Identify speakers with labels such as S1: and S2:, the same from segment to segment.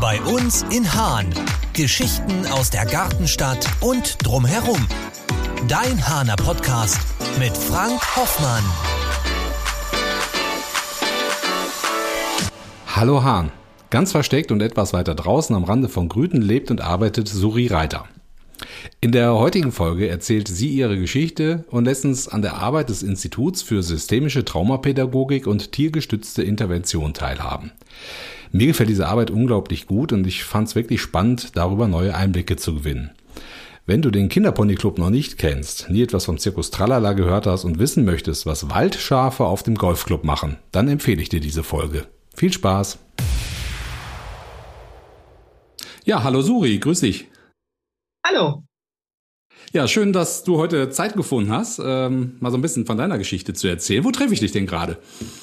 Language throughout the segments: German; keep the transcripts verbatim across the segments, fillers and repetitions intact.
S1: Bei uns in Haan. Geschichten aus der Gartenstadt und drumherum. Dein Haaner Podcast mit Frank Hoffmann.
S2: Hallo Haan. Ganz versteckt und etwas weiter draußen am Rande von Grüten lebt und arbeitet Suri Reiter. In der heutigen Folge erzählt sie ihre Geschichte und lässt uns an der Arbeit des Instituts für systemische Traumapädagogik und tiergestützte Intervention teilhaben. Mir gefällt diese Arbeit unglaublich gut und ich fand es wirklich spannend, darüber neue Einblicke zu gewinnen. Wenn du den Kinderponyclub noch nicht kennst, nie etwas vom Zirkus Tralala gehört hast und wissen möchtest, was Waldschafe auf dem Golfclub machen, dann empfehle ich dir diese Folge. Viel Spaß! Ja, hallo Suri, grüß dich.
S3: Hallo.
S2: Ja, schön, dass du heute Zeit gefunden hast, ähm, mal so ein bisschen von deiner Geschichte zu erzählen. Wo treffe ich dich denn gerade?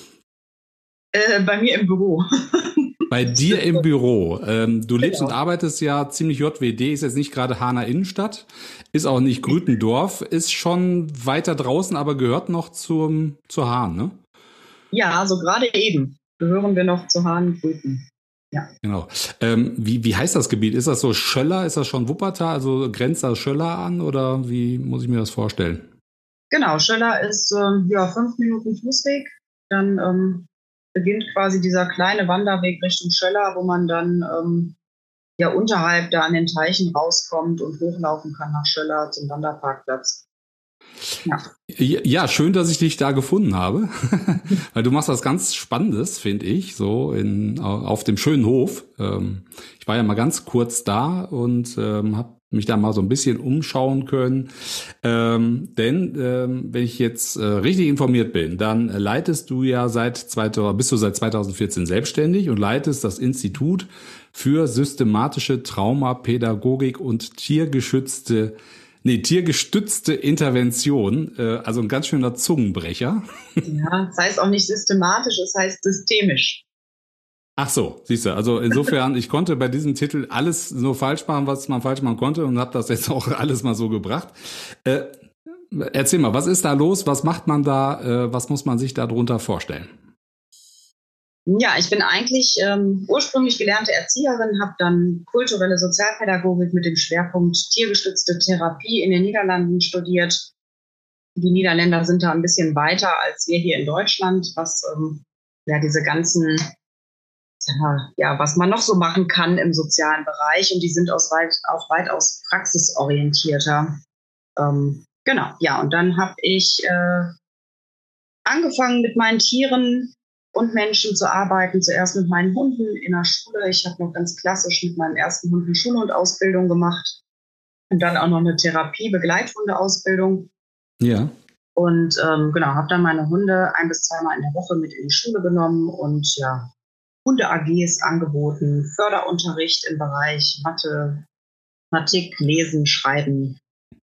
S3: Äh, bei mir im Büro.
S2: Bei dir im Büro. Ähm, du
S3: Genau.
S2: lebst und arbeitest ja ziemlich J W D, ist jetzt nicht gerade Haaner Innenstadt, ist auch nicht Grütendorf, ist schon weiter draußen, aber gehört noch zum, zur Haan, ne?
S3: Ja, so gerade eben gehören wir noch zu Haan-Grüten. Ja.
S2: Genau. Ähm, wie, wie heißt das Gebiet? Ist das so Schöller? Ist das schon Wuppertal? Also grenzt das Schöller an oder wie muss ich mir das vorstellen?
S3: Genau, Schöller ist ähm, ja fünf Minuten Fußweg. Dann ähm, beginnt quasi dieser kleine Wanderweg Richtung Schöller, wo man dann ähm, ja unterhalb da an den Teichen rauskommt und hochlaufen kann nach Schöller zum Wanderparkplatz. Ja.
S2: Ja, schön, dass ich dich da gefunden habe, weil du machst was ganz Spannendes, finde ich, so in, auf dem schönen Hof. Ich war ja mal ganz kurz da und ähm, habe mich da mal so ein bisschen umschauen können. Ähm, denn ähm, wenn ich jetzt äh, richtig informiert bin, dann leitest du ja seit zweitausend, bist du seit zweitausendvierzehn selbstständig und leitest das Institut für systematische Traumapädagogik und tiergeschützte Nee, tiergestützte Intervention, äh, also ein ganz schöner Zungenbrecher.
S3: Ja, das heißt auch nicht systematisch, es heißt systemisch.
S2: Ach so, siehst du, also insofern, ich konnte bei diesem Titel alles nur falsch machen, was man falsch machen konnte und habe das jetzt auch alles mal so gebracht. Äh, erzähl mal, was ist da los, was macht man da, äh, was muss man sich da drunter vorstellen?
S3: Ja, ich bin eigentlich ähm, ursprünglich gelernte Erzieherin, habe dann kulturelle Sozialpädagogik mit dem Schwerpunkt tiergestützte Therapie in den Niederlanden studiert. Die Niederländer sind da ein bisschen weiter als wir hier in Deutschland, was ähm, ja diese ganzen, ja, was man noch so machen kann im sozialen Bereich. Und die sind aus weit, auch weitaus praxisorientierter. Ähm, genau, ja, und dann habe ich äh, angefangen mit meinen Tieren und Menschen zu arbeiten, zuerst mit meinen Hunden in der Schule. Ich habe noch ganz klassisch mit meinem ersten Hund eine Schulhundausbildung gemacht und dann auch noch eine Therapie-Begleithundeausbildung.
S2: Ja.
S3: Und ähm, genau, habe dann meine Hunde ein bis zweimal in der Woche mit in die Schule genommen und ja, Hunde-A Gs angeboten, Förderunterricht im Bereich Mathe, Mathematik, Lesen, Schreiben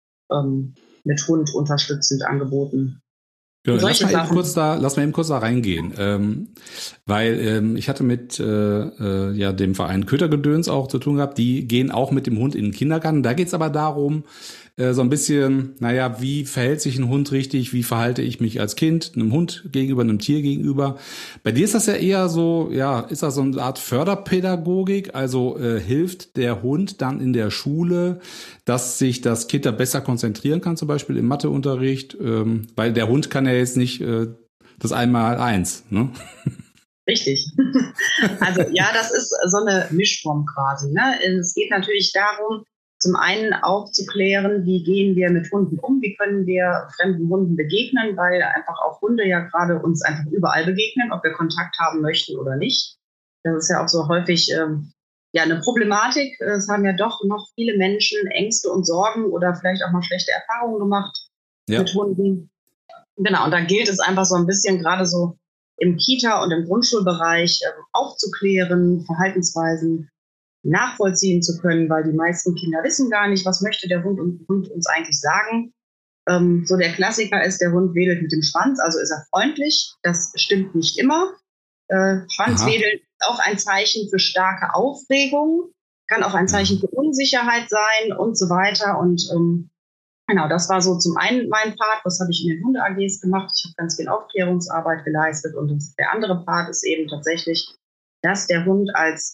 S3: ähm, mit Hund unterstützend angeboten.
S2: Ja, lass, mal eben kurz da, lass mal eben kurz da reingehen, ähm, weil ähm, ich hatte mit äh, äh, ja dem Verein Kötergedöns auch zu tun gehabt, die gehen auch mit dem Hund in den Kindergarten. Da geht's aber darum, äh, so ein bisschen, naja, wie verhält sich ein Hund richtig, wie verhalte ich mich als Kind, einem Hund gegenüber, einem Tier gegenüber. Bei dir ist das ja eher so, ja, ist das so eine Art Förderpädagogik, also äh, hilft der Hund dann in der Schule, dass sich das Kind da besser konzentrieren kann, zum Beispiel im Matheunterricht, ähm, weil der Hund kann ja jetzt nicht äh, das Einmal-Eins, ne?
S3: Richtig. Also ja, das ist so eine Mischform quasi, ne? Es geht natürlich darum, zum einen aufzuklären, wie gehen wir mit Hunden um, wie können wir fremden Hunden begegnen, weil einfach auch Hunde ja gerade uns einfach überall begegnen, ob wir Kontakt haben möchten oder nicht. Das ist ja auch so häufig ähm, ja eine Problematik. Es haben ja doch noch viele Menschen Ängste und Sorgen oder vielleicht auch mal schlechte Erfahrungen gemacht ja. mit Hunden. Genau, und da gilt es einfach so ein bisschen gerade so im Kita- und im Grundschulbereich äh, aufzuklären, Verhaltensweisen nachvollziehen zu können, weil die meisten Kinder wissen gar nicht, was möchte der Hund, und Hund uns eigentlich sagen. Ähm, so der Klassiker ist, der Hund wedelt mit dem Schwanz, also ist er freundlich. Das stimmt nicht immer. Äh, Schwanzwedeln ist auch ein Zeichen für starke Aufregung, kann auch ein Zeichen für Unsicherheit sein und so weiter. Und ähm, genau, das war so zum einen mein Part, was habe ich in den Hunde-A Gs gemacht. Ich habe ganz viel Aufklärungsarbeit geleistet und der andere Part ist eben tatsächlich, dass der Hund als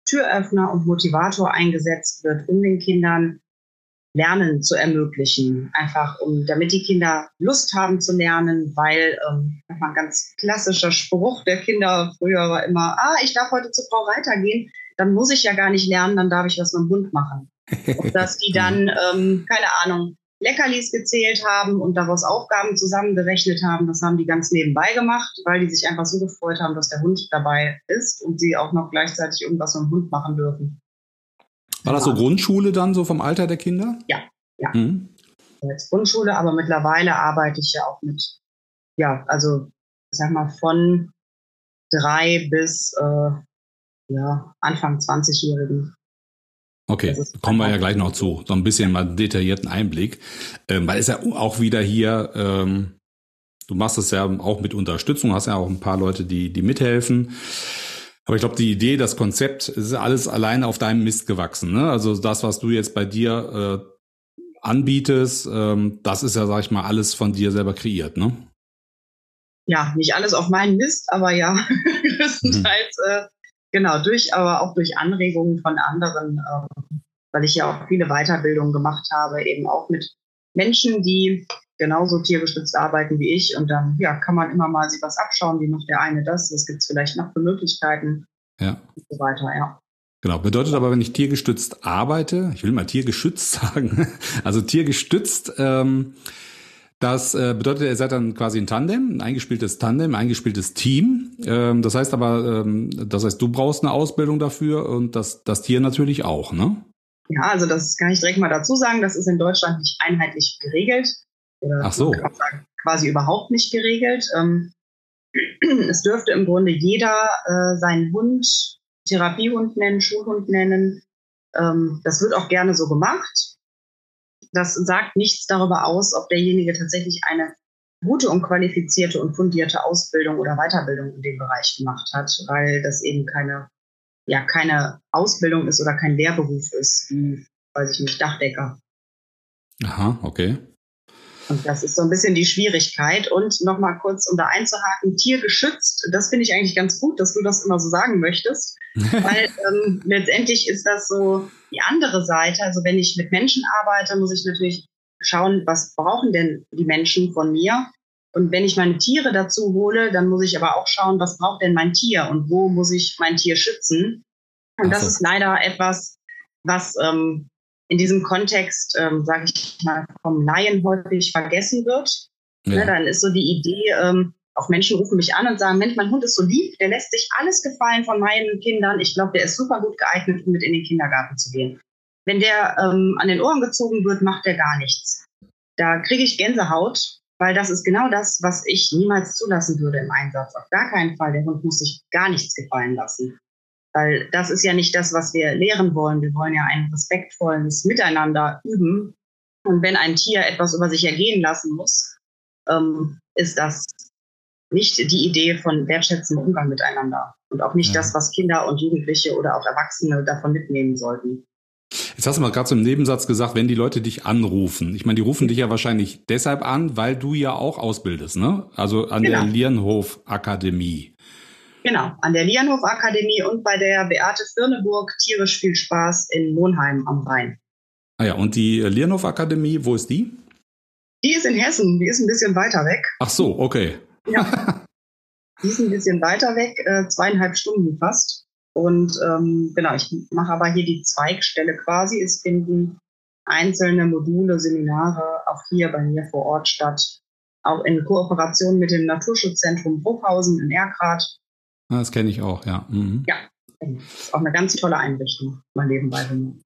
S3: Türöffner und Motivator eingesetzt wird, um den Kindern Lernen zu ermöglichen. Einfach, um, damit die Kinder Lust haben zu lernen, weil ähm, ein ganz klassischer Spruch der Kinder früher war immer, ah, ich darf heute zu Frau Reiter gehen, dann muss ich ja gar nicht lernen, dann darf ich was mit dem Hund machen. Und dass die dann, ähm, keine Ahnung, Leckerlis gezählt haben und daraus Aufgaben zusammengerechnet haben, das haben die ganz nebenbei gemacht, weil die sich einfach so gefreut haben, dass der Hund dabei ist und sie auch noch gleichzeitig irgendwas mit dem Hund machen dürfen.
S2: War das so Grundschule dann, so vom Alter der Kinder?
S3: Ja, ja.
S2: Mhm.
S3: Jetzt Grundschule, aber mittlerweile arbeite ich ja auch mit, ja, also ich sag mal von drei bis äh, ja, Anfang zwanzigjährigen.
S2: Okay, kommen wir ja gleich noch zu. So ein bisschen mal detaillierten Einblick. Ähm, weil es ja auch wieder hier, ähm, du machst es ja auch mit Unterstützung, hast ja auch ein paar Leute, die, die mithelfen. Aber ich glaube, die Idee, das Konzept, ist alles alleine auf deinem Mist gewachsen, ne? Also das, was du jetzt bei dir äh, anbietest, ähm, das ist ja, sag ich mal, alles von dir selber kreiert, ne?
S3: Ja, nicht alles auf meinen Mist, aber ja, größtenteils, mhm. äh, genau, durch, aber auch durch Anregungen von anderen, äh, weil ich ja auch viele Weiterbildungen gemacht habe, eben auch mit Menschen, die genauso tiergestützt arbeiten wie ich. Und dann ja, kann man immer mal sich was abschauen, wie macht der eine das, was gibt es vielleicht noch für Möglichkeiten,
S2: ja.
S3: Und so weiter, ja.
S2: Genau, bedeutet aber, wenn ich tiergestützt arbeite, ich will mal tiergeschützt sagen, also tiergestützt, ähm, das äh, bedeutet, ihr seid dann quasi ein Tandem, ein eingespieltes Tandem, ein eingespieltes Team. Ähm, das heißt aber, ähm, das heißt, du brauchst eine Ausbildung dafür und das, das Tier natürlich auch, ne?
S3: Ja, also das kann ich direkt mal dazu sagen, das ist in Deutschland nicht einheitlich geregelt. Oder
S2: Ach so.
S3: Kann man sagen, quasi überhaupt nicht geregelt. Ähm, es dürfte im Grunde jeder äh, seinen Hund Therapiehund nennen, Schulhund nennen. Ähm, das wird auch gerne so gemacht. Das sagt nichts darüber aus, ob derjenige tatsächlich eine gute und qualifizierte und fundierte Ausbildung oder Weiterbildung in dem Bereich gemacht hat, weil das eben keine, ja, keine Ausbildung ist oder kein Lehrberuf ist, wie, weiß ich nicht, Dachdecker.
S2: Aha, okay.
S3: Und das ist so ein bisschen die Schwierigkeit. Und nochmal kurz, um da einzuhaken, tiergeschützt, das finde ich eigentlich ganz gut, dass du das immer so sagen möchtest. Weil ähm, letztendlich ist das so die andere Seite. Also wenn ich mit Menschen arbeite, muss ich natürlich schauen, was brauchen denn die Menschen von mir? Und wenn ich meine Tiere dazu hole, dann muss ich aber auch schauen, was braucht denn mein Tier und wo muss ich mein Tier schützen? Und das ist leider etwas, was ähm, in diesem Kontext, ähm, sage ich mal, vom Laien häufig vergessen wird. Ja. Ne, dann ist so die Idee, ähm, auch Menschen rufen mich an und sagen, Mensch, mein Hund ist so lieb, der lässt sich alles gefallen von meinen Kindern. Ich glaube, der ist super gut geeignet, um mit in den Kindergarten zu gehen. Wenn der ähm, an den Ohren gezogen wird, macht der gar nichts. Da kriege ich Gänsehaut, weil das ist genau das, was ich niemals zulassen würde im Einsatz. Auf gar keinen Fall. Der Hund muss sich gar nichts gefallen lassen. Weil das ist ja nicht das, was wir lehren wollen. Wir wollen ja ein respektvolles Miteinander üben. Und wenn ein Tier etwas über sich ergehen lassen muss, ähm, ist das nicht die Idee von wertschätzendem Umgang miteinander. Und auch nicht ja. das, was Kinder und Jugendliche oder auch Erwachsene davon mitnehmen sollten.
S2: Jetzt hast du mal gerade so im Nebensatz gesagt, wenn die Leute dich anrufen. Ich meine, die rufen dich ja wahrscheinlich deshalb an, weil du ja auch ausbildest, ne? Also an genau. der Lierenhof Akademie.
S3: Genau, an der Lierenhof Akademie und bei der Beate Firneburg Tierisch viel Spaß in Monheim am Rhein.
S2: Ah ja, und die Lierenhof Akademie, wo ist die?
S3: Die ist in Hessen, die ist ein bisschen weiter weg.
S2: Ach so, okay.
S3: Ja, die ist ein bisschen weiter weg, äh, zweieinhalb Stunden fast. Und ähm, genau, ich mache aber hier die Zweigstelle quasi. Es finden einzelne Module, Seminare auch hier bei mir vor Ort statt. Auch in Kooperation mit dem Naturschutzzentrum Bruchhausen in Erkrath.
S2: Das kenne ich auch, ja. Mhm.
S3: Ja, ist auch eine ganz tolle Einrichtung, mal nebenbei benutzt.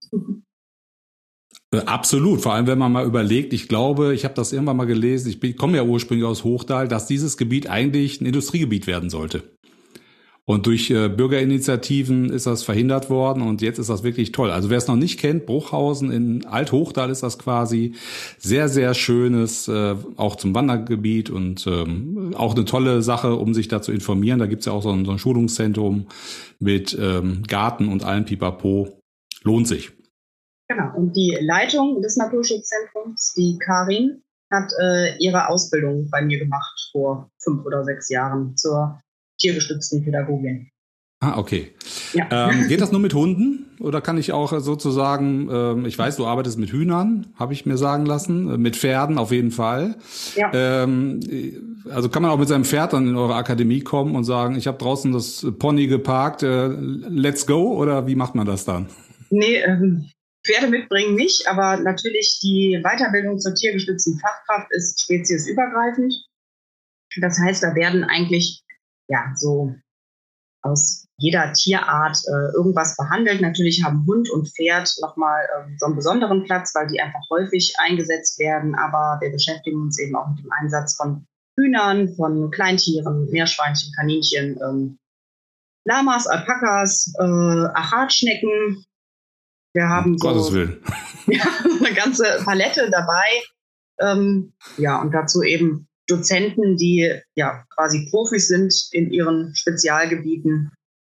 S2: Absolut, vor allem wenn man mal überlegt, ich glaube, ich habe das irgendwann mal gelesen, ich bin, komme ja ursprünglich aus Hochdahl, dass dieses Gebiet eigentlich ein Industriegebiet werden sollte. Und durch äh, Bürgerinitiativen ist das verhindert worden und jetzt ist das wirklich toll. Also wer es noch nicht kennt, Bruchhausen in Alt-Hochdahl ist das quasi sehr, sehr schönes, äh, auch zum Wandergebiet und ähm, auch eine tolle Sache, um sich da zu informieren. Da gibt's ja auch so ein, so ein Schulungszentrum mit ähm, Garten und allem Pipapo. Lohnt sich.
S3: Genau, und die Leitung des Naturschutzzentrums, die Karin, hat äh, ihre Ausbildung bei mir gemacht vor fünf oder sechs Jahren zur tiergestützten Pädagogin.
S2: Ah, okay.
S3: Ja.
S2: Ähm, geht das nur mit Hunden oder kann ich auch sozusagen, ähm, ich weiß, du arbeitest mit Hühnern, habe ich mir sagen lassen, äh, mit Pferden auf jeden Fall.
S3: Ja.
S2: Ähm, also kann man auch mit seinem Pferd dann in eure Akademie kommen und sagen, ich habe draußen das Pony geparkt, äh, let's go, oder wie macht man das dann?
S3: Nee, ähm, Pferde mitbringen nicht, aber natürlich die Weiterbildung zur tiergestützten Fachkraft ist speziesübergreifend. Das heißt, da werden eigentlich ja so aus jeder Tierart äh, irgendwas behandelt. Natürlich haben Hund und Pferd nochmal ähm, so einen besonderen Platz, weil die einfach häufig eingesetzt werden. Aber wir beschäftigen uns eben auch mit dem Einsatz von Hühnern, von Kleintieren, Meerschweinchen, Kaninchen, ähm, Lamas, Alpakas, äh, Achatschnecken. Wir haben
S2: um
S3: so
S2: Gottes Willen.
S3: Ja, eine ganze Palette dabei. Ähm, ja, und dazu eben Dozenten, die ja quasi Profis sind in ihren Spezialgebieten.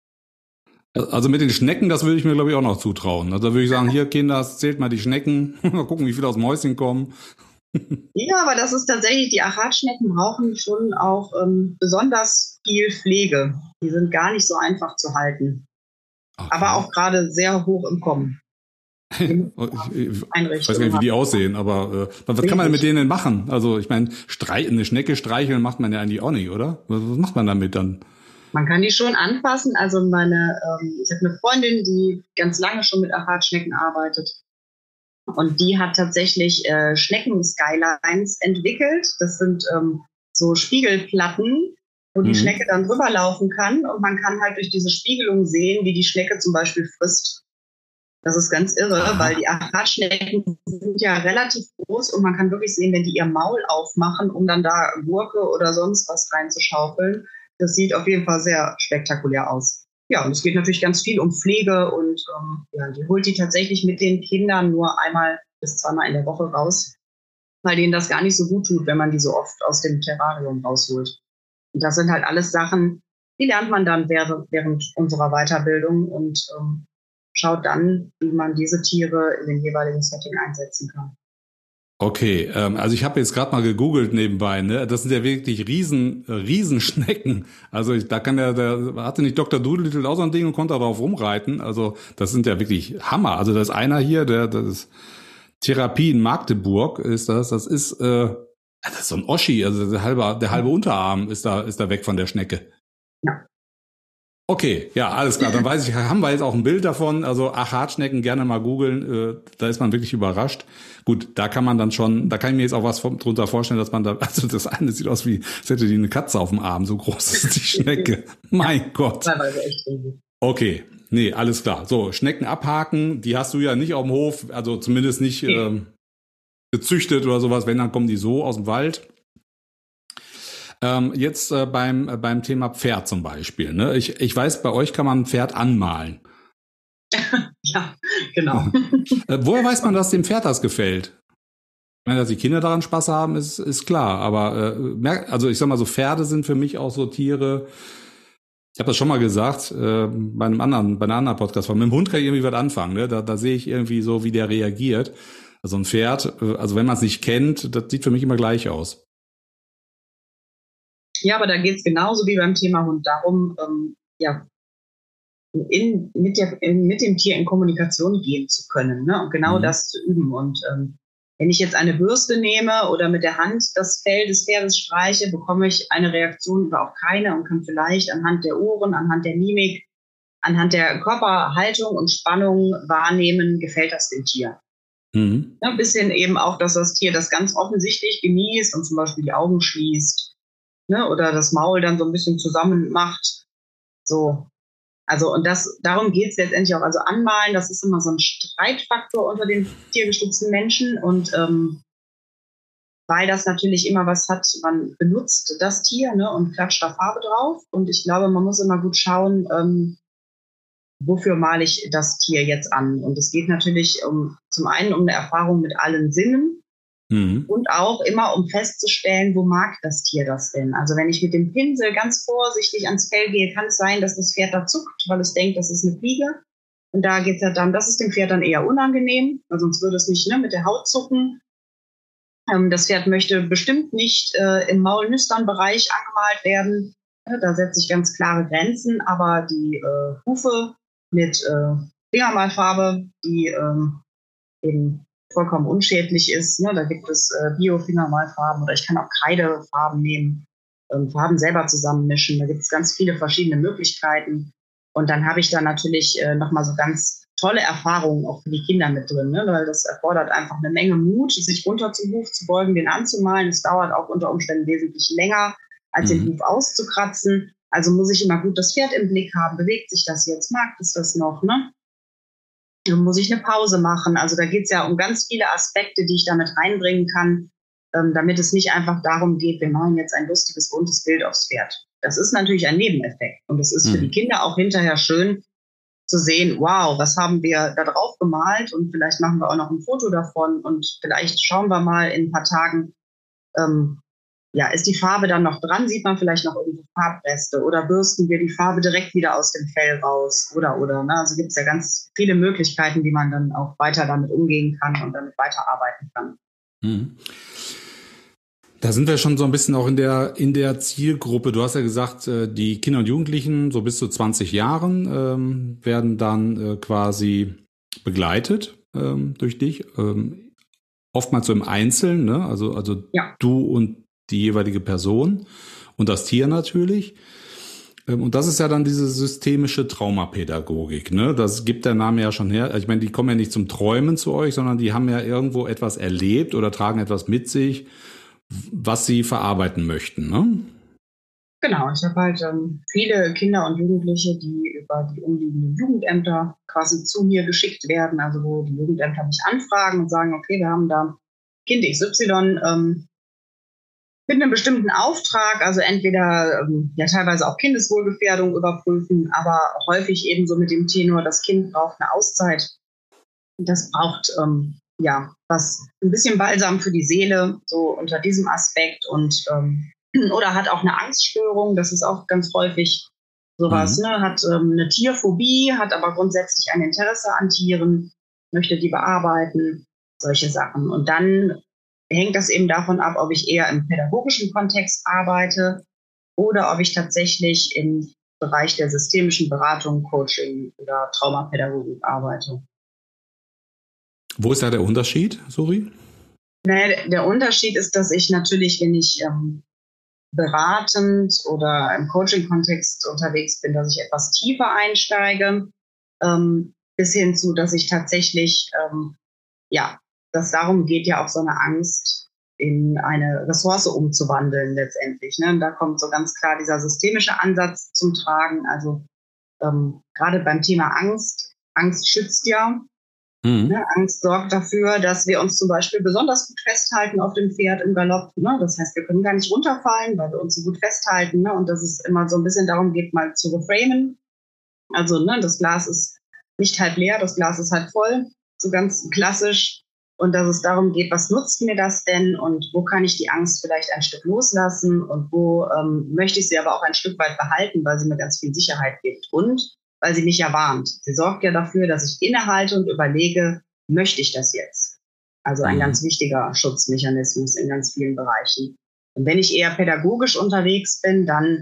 S2: Also mit den Schnecken, das würde ich mir, glaube ich, auch noch zutrauen. Also da würde ich sagen, hier, Kinder, zählt mal die Schnecken, mal gucken, wie viele aus dem Häuschen kommen.
S3: Ja, aber das ist tatsächlich, die Achatschnecken brauchen schon auch ähm, besonders viel Pflege. Die sind gar nicht so einfach zu halten. Okay. Aber auch gerade sehr hoch im Kommen.
S2: ich, ich weiß gar nicht, wie die aussehen, aber äh, was kann man mit denen denn machen? Also ich meine, eine Schnecke streicheln macht man ja eigentlich auch nicht, oder? Was, was macht man damit dann?
S3: Man kann die schon anfassen. Also meine, ähm, ich habe eine Freundin, die ganz lange schon mit Achatschnecken arbeitet. Und die hat tatsächlich äh, Schnecken-Skylines entwickelt. Das sind ähm, so Spiegelplatten, wo die mhm. Schnecke dann drüber laufen kann. Und man kann halt durch diese Spiegelung sehen, wie die Schnecke zum Beispiel frisst. Das ist ganz irre, Aha. weil die Achatschnecken sind ja relativ groß und man kann wirklich sehen, wenn die ihr Maul aufmachen, um dann da Gurke oder sonst was reinzuschaufeln. Das sieht auf jeden Fall sehr spektakulär aus. Ja, und es geht natürlich ganz viel um Pflege und ähm, ja, die holt die tatsächlich mit den Kindern nur einmal bis zweimal in der Woche raus, weil denen das gar nicht so gut tut, wenn man die so oft aus dem Terrarium rausholt. Und das sind halt alles Sachen, die lernt man dann während, während unserer Weiterbildung und ähm, schaut dann, wie man diese Tiere in den jeweiligen Setting einsetzen kann.
S2: Okay, ähm, also ich habe jetzt gerade mal gegoogelt nebenbei, ne? Das sind ja wirklich riesen, riesen Schnecken. Also ich, da kann der, der hatte nicht Doktor Doolittle auch so ein Ding und konnte darauf rumreiten. Also das sind ja wirklich Hammer. Also das ist einer hier, der das ist Therapie in Magdeburg ist das. Das ist, äh, das ist so ein Oschi. Also der halbe, der halbe Unterarm ist da, ist da weg von der Schnecke.
S3: Ja.
S2: Okay, ja, alles klar. Dann weiß ich, haben wir jetzt auch ein Bild davon. Also Achatschnecken gerne mal googeln. Äh, da ist man wirklich überrascht. Gut, da kann man dann schon, da kann ich mir jetzt auch was drunter vorstellen, dass man da, also das eine sieht aus wie, als hätte die eine Katze auf dem Arm. So groß ist die Schnecke. Mein Gott. Okay, nee, alles klar. So, Schnecken abhaken, die hast du ja nicht auf dem Hof, also zumindest nicht ähm, gezüchtet oder sowas. Wenn, dann kommen die so aus dem Wald. Ähm, jetzt äh, beim äh, beim Thema Pferd zum Beispiel. Ne? Ich, ich weiß, bei euch kann man ein Pferd anmalen.
S3: Ja, genau.
S2: äh, woher weiß man, dass dem Pferd das gefällt? Ich meine, dass die Kinder daran Spaß haben, ist ist klar. Aber äh, also ich sag mal so, Pferde sind für mich auch so Tiere. Ich habe das schon mal gesagt äh, bei einem anderen, bei einer anderen Podcast. Mit dem Hund kann ich irgendwie was anfangen. Ne? Da, da sehe ich irgendwie so, wie der reagiert. Also ein Pferd, äh, also wenn man es nicht kennt, das sieht für mich immer gleich aus.
S3: Ja, aber da geht es genauso wie beim Thema Hund darum, ähm, ja, in, mit, der, in, mit dem Tier in Kommunikation gehen zu können, ne? Und genau mhm. das zu üben. Und ähm, wenn ich jetzt eine Bürste nehme oder mit der Hand das Fell des Pferdes streiche, bekomme ich eine Reaktion oder auch keine und kann vielleicht anhand der Ohren, anhand der Mimik, anhand der Körperhaltung und Spannung wahrnehmen, gefällt das dem Tier. Mhm. Ja, bis hin eben auch, dass das Tier das ganz offensichtlich genießt und zum Beispiel die Augen schließt. Ne, oder das Maul dann so ein bisschen zusammen macht. So. Also, und das, darum geht es letztendlich auch. Also anmalen, das ist immer so ein Streitfaktor unter den tiergestützten Menschen. Und ähm, weil das natürlich immer was hat, man benutzt das Tier, ne, und klatscht da Farbe drauf. Und ich glaube, man muss immer gut schauen, ähm, wofür male ich das Tier jetzt an. Und es geht natürlich um zum einen um eine Erfahrung mit allen Sinnen. Mhm. Und auch immer, um festzustellen, wo mag das Tier das denn? Also wenn ich mit dem Pinsel ganz vorsichtig ans Fell gehe, kann es sein, dass das Pferd da zuckt, weil es denkt, das ist eine Fliege. Und da geht es ja dann, das ist dem Pferd dann eher unangenehm, weil sonst würde es nicht, ne, mit der Haut zucken. Ähm, das Pferd möchte bestimmt nicht äh, im Maul-Nüstern-Bereich angemalt werden. Ja, da setze ich ganz klare Grenzen, aber die äh, Hufe mit äh, Fingermalfarbe, die ähm, eben vollkommen unschädlich ist. Ne? Da gibt es äh, Bio-Fingermalfarben oder ich kann auch Kreidefarben nehmen, ähm, Farben selber zusammenmischen. Da gibt es ganz viele verschiedene Möglichkeiten. Und dann habe ich da natürlich äh, nochmal so ganz tolle Erfahrungen auch für die Kinder mit drin, ne? Weil das erfordert einfach eine Menge Mut, sich runter zum Huf zu beugen, den anzumalen. Es dauert auch unter Umständen wesentlich länger, als mhm. den Huf auszukratzen. Also muss ich immer gut das Pferd im Blick haben. Bewegt sich das jetzt? Mag es das noch? Ne? Dann muss ich eine Pause machen. Also da geht es ja um ganz viele Aspekte, die ich damit reinbringen kann, ähm, damit es nicht einfach darum geht, wir machen jetzt ein lustiges, buntes Bild aufs Pferd. Das ist natürlich ein Nebeneffekt. Und es ist mhm. für die Kinder auch hinterher schön zu sehen, wow, was haben wir da drauf gemalt? Und vielleicht machen wir auch noch ein Foto davon und vielleicht schauen wir mal in ein paar Tagen, ähm, ja, ist die Farbe dann noch dran? Sieht man vielleicht noch irgendwo Farbreste oder bürsten wir die Farbe direkt wieder aus dem Fell raus oder, oder, ne? Also gibt es ja ganz viele Möglichkeiten, wie man dann auch weiter damit umgehen kann und damit weiterarbeiten kann.
S2: Mhm. Da sind wir schon so ein bisschen auch in der, in der Zielgruppe. Du hast ja gesagt, die Kinder und Jugendlichen so bis zu zwanzig Jahren ähm, werden dann äh, quasi begleitet ähm, durch dich. Ähm, oftmals so im Einzelnen, ne? Also, also ja. Du und die jeweilige Person und das Tier natürlich. Und das ist ja dann diese systemische Traumapädagogik, ne? Das gibt der Name ja schon her. Ich meine, die kommen ja nicht zum Träumen zu euch, sondern die haben ja irgendwo etwas erlebt oder tragen etwas mit sich, was sie verarbeiten möchten, ne?
S3: Genau, ich habe halt ähm, viele Kinder und Jugendliche, die über die umliegenden Jugendämter quasi zu mir geschickt werden, also wo die Jugendämter mich anfragen und sagen, okay, wir haben da Kind X Y ähm, mit einem bestimmten Auftrag, also entweder ähm, ja teilweise auch Kindeswohlgefährdung überprüfen, aber häufig eben so mit dem Tenor, das Kind braucht eine Auszeit. Das braucht ähm, ja was, ein bisschen Balsam für die Seele, so unter diesem Aspekt und ähm, oder hat auch eine Angststörung, das ist auch ganz häufig sowas, mhm. ne? Hat ähm, eine Tierphobie, hat aber grundsätzlich ein Interesse an Tieren, möchte die bearbeiten, solche Sachen. Und dann hängt das eben davon ab, ob ich eher im pädagogischen Kontext arbeite oder ob ich tatsächlich im Bereich der systemischen Beratung, Coaching oder Traumapädagogik arbeite.
S2: Wo ist da der Unterschied, Suri?
S3: Naja, der Unterschied ist, dass ich natürlich, wenn ich ähm, beratend oder im Coaching-Kontext unterwegs bin, dass ich etwas tiefer einsteige, ähm, bis hin zu, dass ich tatsächlich, ähm, ja, dass darum geht, ja auch so eine Angst in eine Ressource umzuwandeln letztendlich. Ne? Und da kommt so ganz klar dieser systemische Ansatz zum Tragen. Also ähm, gerade beim Thema Angst, Angst schützt ja. Mhm. Ne, Angst sorgt dafür, dass wir uns zum Beispiel besonders gut festhalten auf dem Pferd im Galopp. Ne? Das heißt, wir können gar nicht runterfallen, weil wir uns so gut festhalten. Ne? Und dass es immer so ein bisschen darum geht, mal zu reframen. Also ne, das Glas ist nicht halb leer, das Glas ist halb voll, so ganz klassisch. Und dass es darum geht, was nutzt mir das denn und wo kann ich die Angst vielleicht ein Stück loslassen und wo ähm, möchte ich sie aber auch ein Stück weit behalten, weil sie mir ganz viel Sicherheit gibt. Und weil sie mich ja warnt. Sie sorgt ja dafür, dass ich innehalte und überlege, möchte ich das jetzt? Also ein mhm. ganz wichtiger Schutzmechanismus in ganz vielen Bereichen. Und wenn ich eher pädagogisch unterwegs bin, dann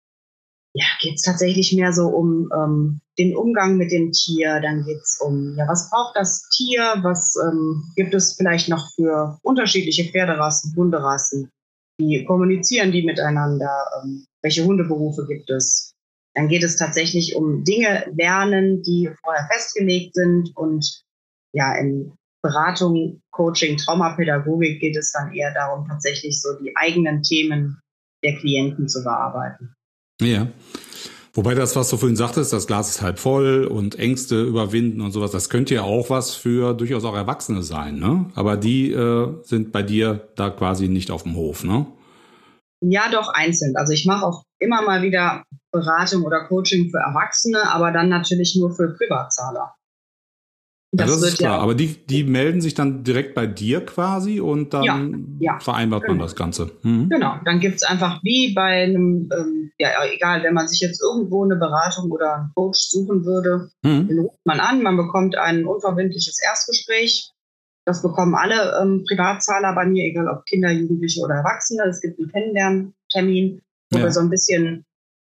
S3: ja, geht es tatsächlich mehr so um ähm, den Umgang mit dem Tier. Dann geht es um, ja, was braucht das Tier? Was ähm, gibt es vielleicht noch für unterschiedliche Pferderassen, Hunderassen? Wie kommunizieren die miteinander? Ähm, welche Hundeberufe gibt es? Dann geht es tatsächlich um Dinge lernen, die vorher festgelegt sind. Und ja, in Beratung, Coaching, Traumapädagogik geht es dann eher darum, tatsächlich so die eigenen Themen der Klienten zu bearbeiten.
S2: Ja. Wobei das, was du vorhin sagtest, das Glas ist halb voll und Ängste überwinden und sowas, das könnte ja auch was für durchaus auch Erwachsene sein, ne? Aber die äh, sind bei dir da quasi nicht auf dem Hof, ne?
S3: Ja, doch einzeln. Also ich mache auch immer mal wieder Beratung oder Coaching für Erwachsene, aber dann natürlich nur für Privatzahler.
S2: Das, ja, das ist klar, ja, aber die, die melden sich dann direkt bei dir quasi und dann ja, ja, vereinbart genau. man das Ganze. Mhm.
S3: Genau, dann gibt es einfach wie bei einem, ähm, ja egal, wenn man sich jetzt irgendwo eine Beratung oder einen Coach suchen würde, mhm. den ruft man an, man bekommt ein unverbindliches Erstgespräch. Das bekommen alle ähm, Privatzahler bei mir, egal ob Kinder, Jugendliche oder Erwachsene. Es gibt einen Kennenlerntermin, wo ja. wir so ein bisschen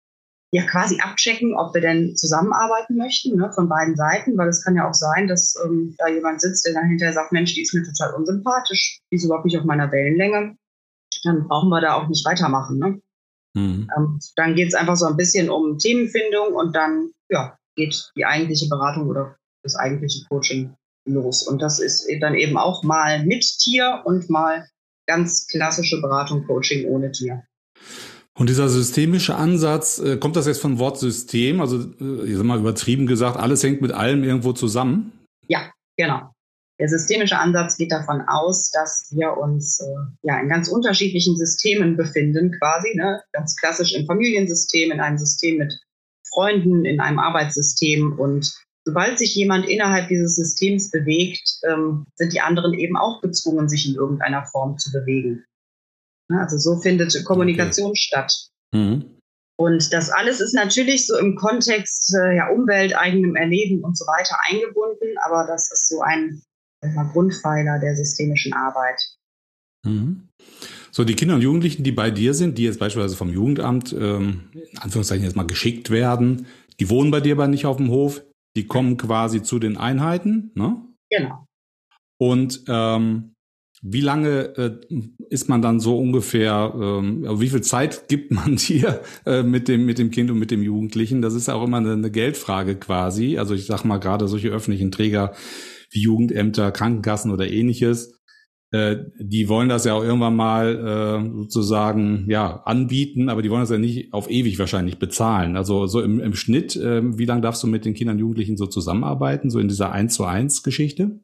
S3: ja quasi abchecken, ob wir denn zusammenarbeiten möchten, ne, von beiden Seiten, weil es kann ja auch sein, dass ähm, da jemand sitzt, der dann hinterher sagt, Mensch, die ist mir total unsympathisch, die ist überhaupt nicht auf meiner Wellenlänge, dann brauchen wir da auch nicht weitermachen. Ne? Mhm. Ähm, dann geht es einfach so ein bisschen um Themenfindung und dann ja, geht die eigentliche Beratung oder das eigentliche Coaching los. Und das ist dann eben auch mal mit Tier und mal ganz klassische Beratung, Coaching ohne Tier.
S2: Und dieser systemische Ansatz, äh, kommt das jetzt vom Wort System? Also, äh, ich sag mal übertrieben gesagt, alles hängt mit allem irgendwo zusammen?
S3: Ja, genau. Der systemische Ansatz geht davon aus, dass wir uns äh, ja in ganz unterschiedlichen Systemen befinden, quasi, ne? Ganz klassisch im Familiensystem, in einem System mit Freunden, in einem Arbeitssystem. Und sobald sich jemand innerhalb dieses Systems bewegt, ähm, sind die anderen eben auch gezwungen, sich in irgendeiner Form zu bewegen. Also so findet Kommunikation okay. statt. Mhm. Und das alles ist natürlich so im Kontext äh, ja, Umwelt, eigenem Erleben und so weiter eingebunden, aber das ist so ein mal, Grundpfeiler der systemischen Arbeit.
S2: Mhm. So, die Kinder und Jugendlichen, die bei dir sind, die jetzt beispielsweise vom Jugendamt, ähm, in Anführungszeichen jetzt mal geschickt werden, die wohnen bei dir aber nicht auf dem Hof, die kommen quasi zu den Einheiten, ne?
S3: Genau.
S2: Und ähm, wie lange äh, ist man dann so ungefähr, ähm, wie viel Zeit gibt man dir äh, mit dem mit dem Kind und mit dem Jugendlichen? Das ist auch immer eine, eine Geldfrage quasi. Also ich sag mal gerade solche öffentlichen Träger wie Jugendämter, Krankenkassen oder ähnliches, äh, die wollen das ja auch irgendwann mal äh, sozusagen ja anbieten, aber die wollen das ja nicht auf ewig wahrscheinlich bezahlen. Also so im, im Schnitt, äh, wie lange darfst du mit den Kindern und Jugendlichen so zusammenarbeiten, so in dieser eins zu eins Geschichte?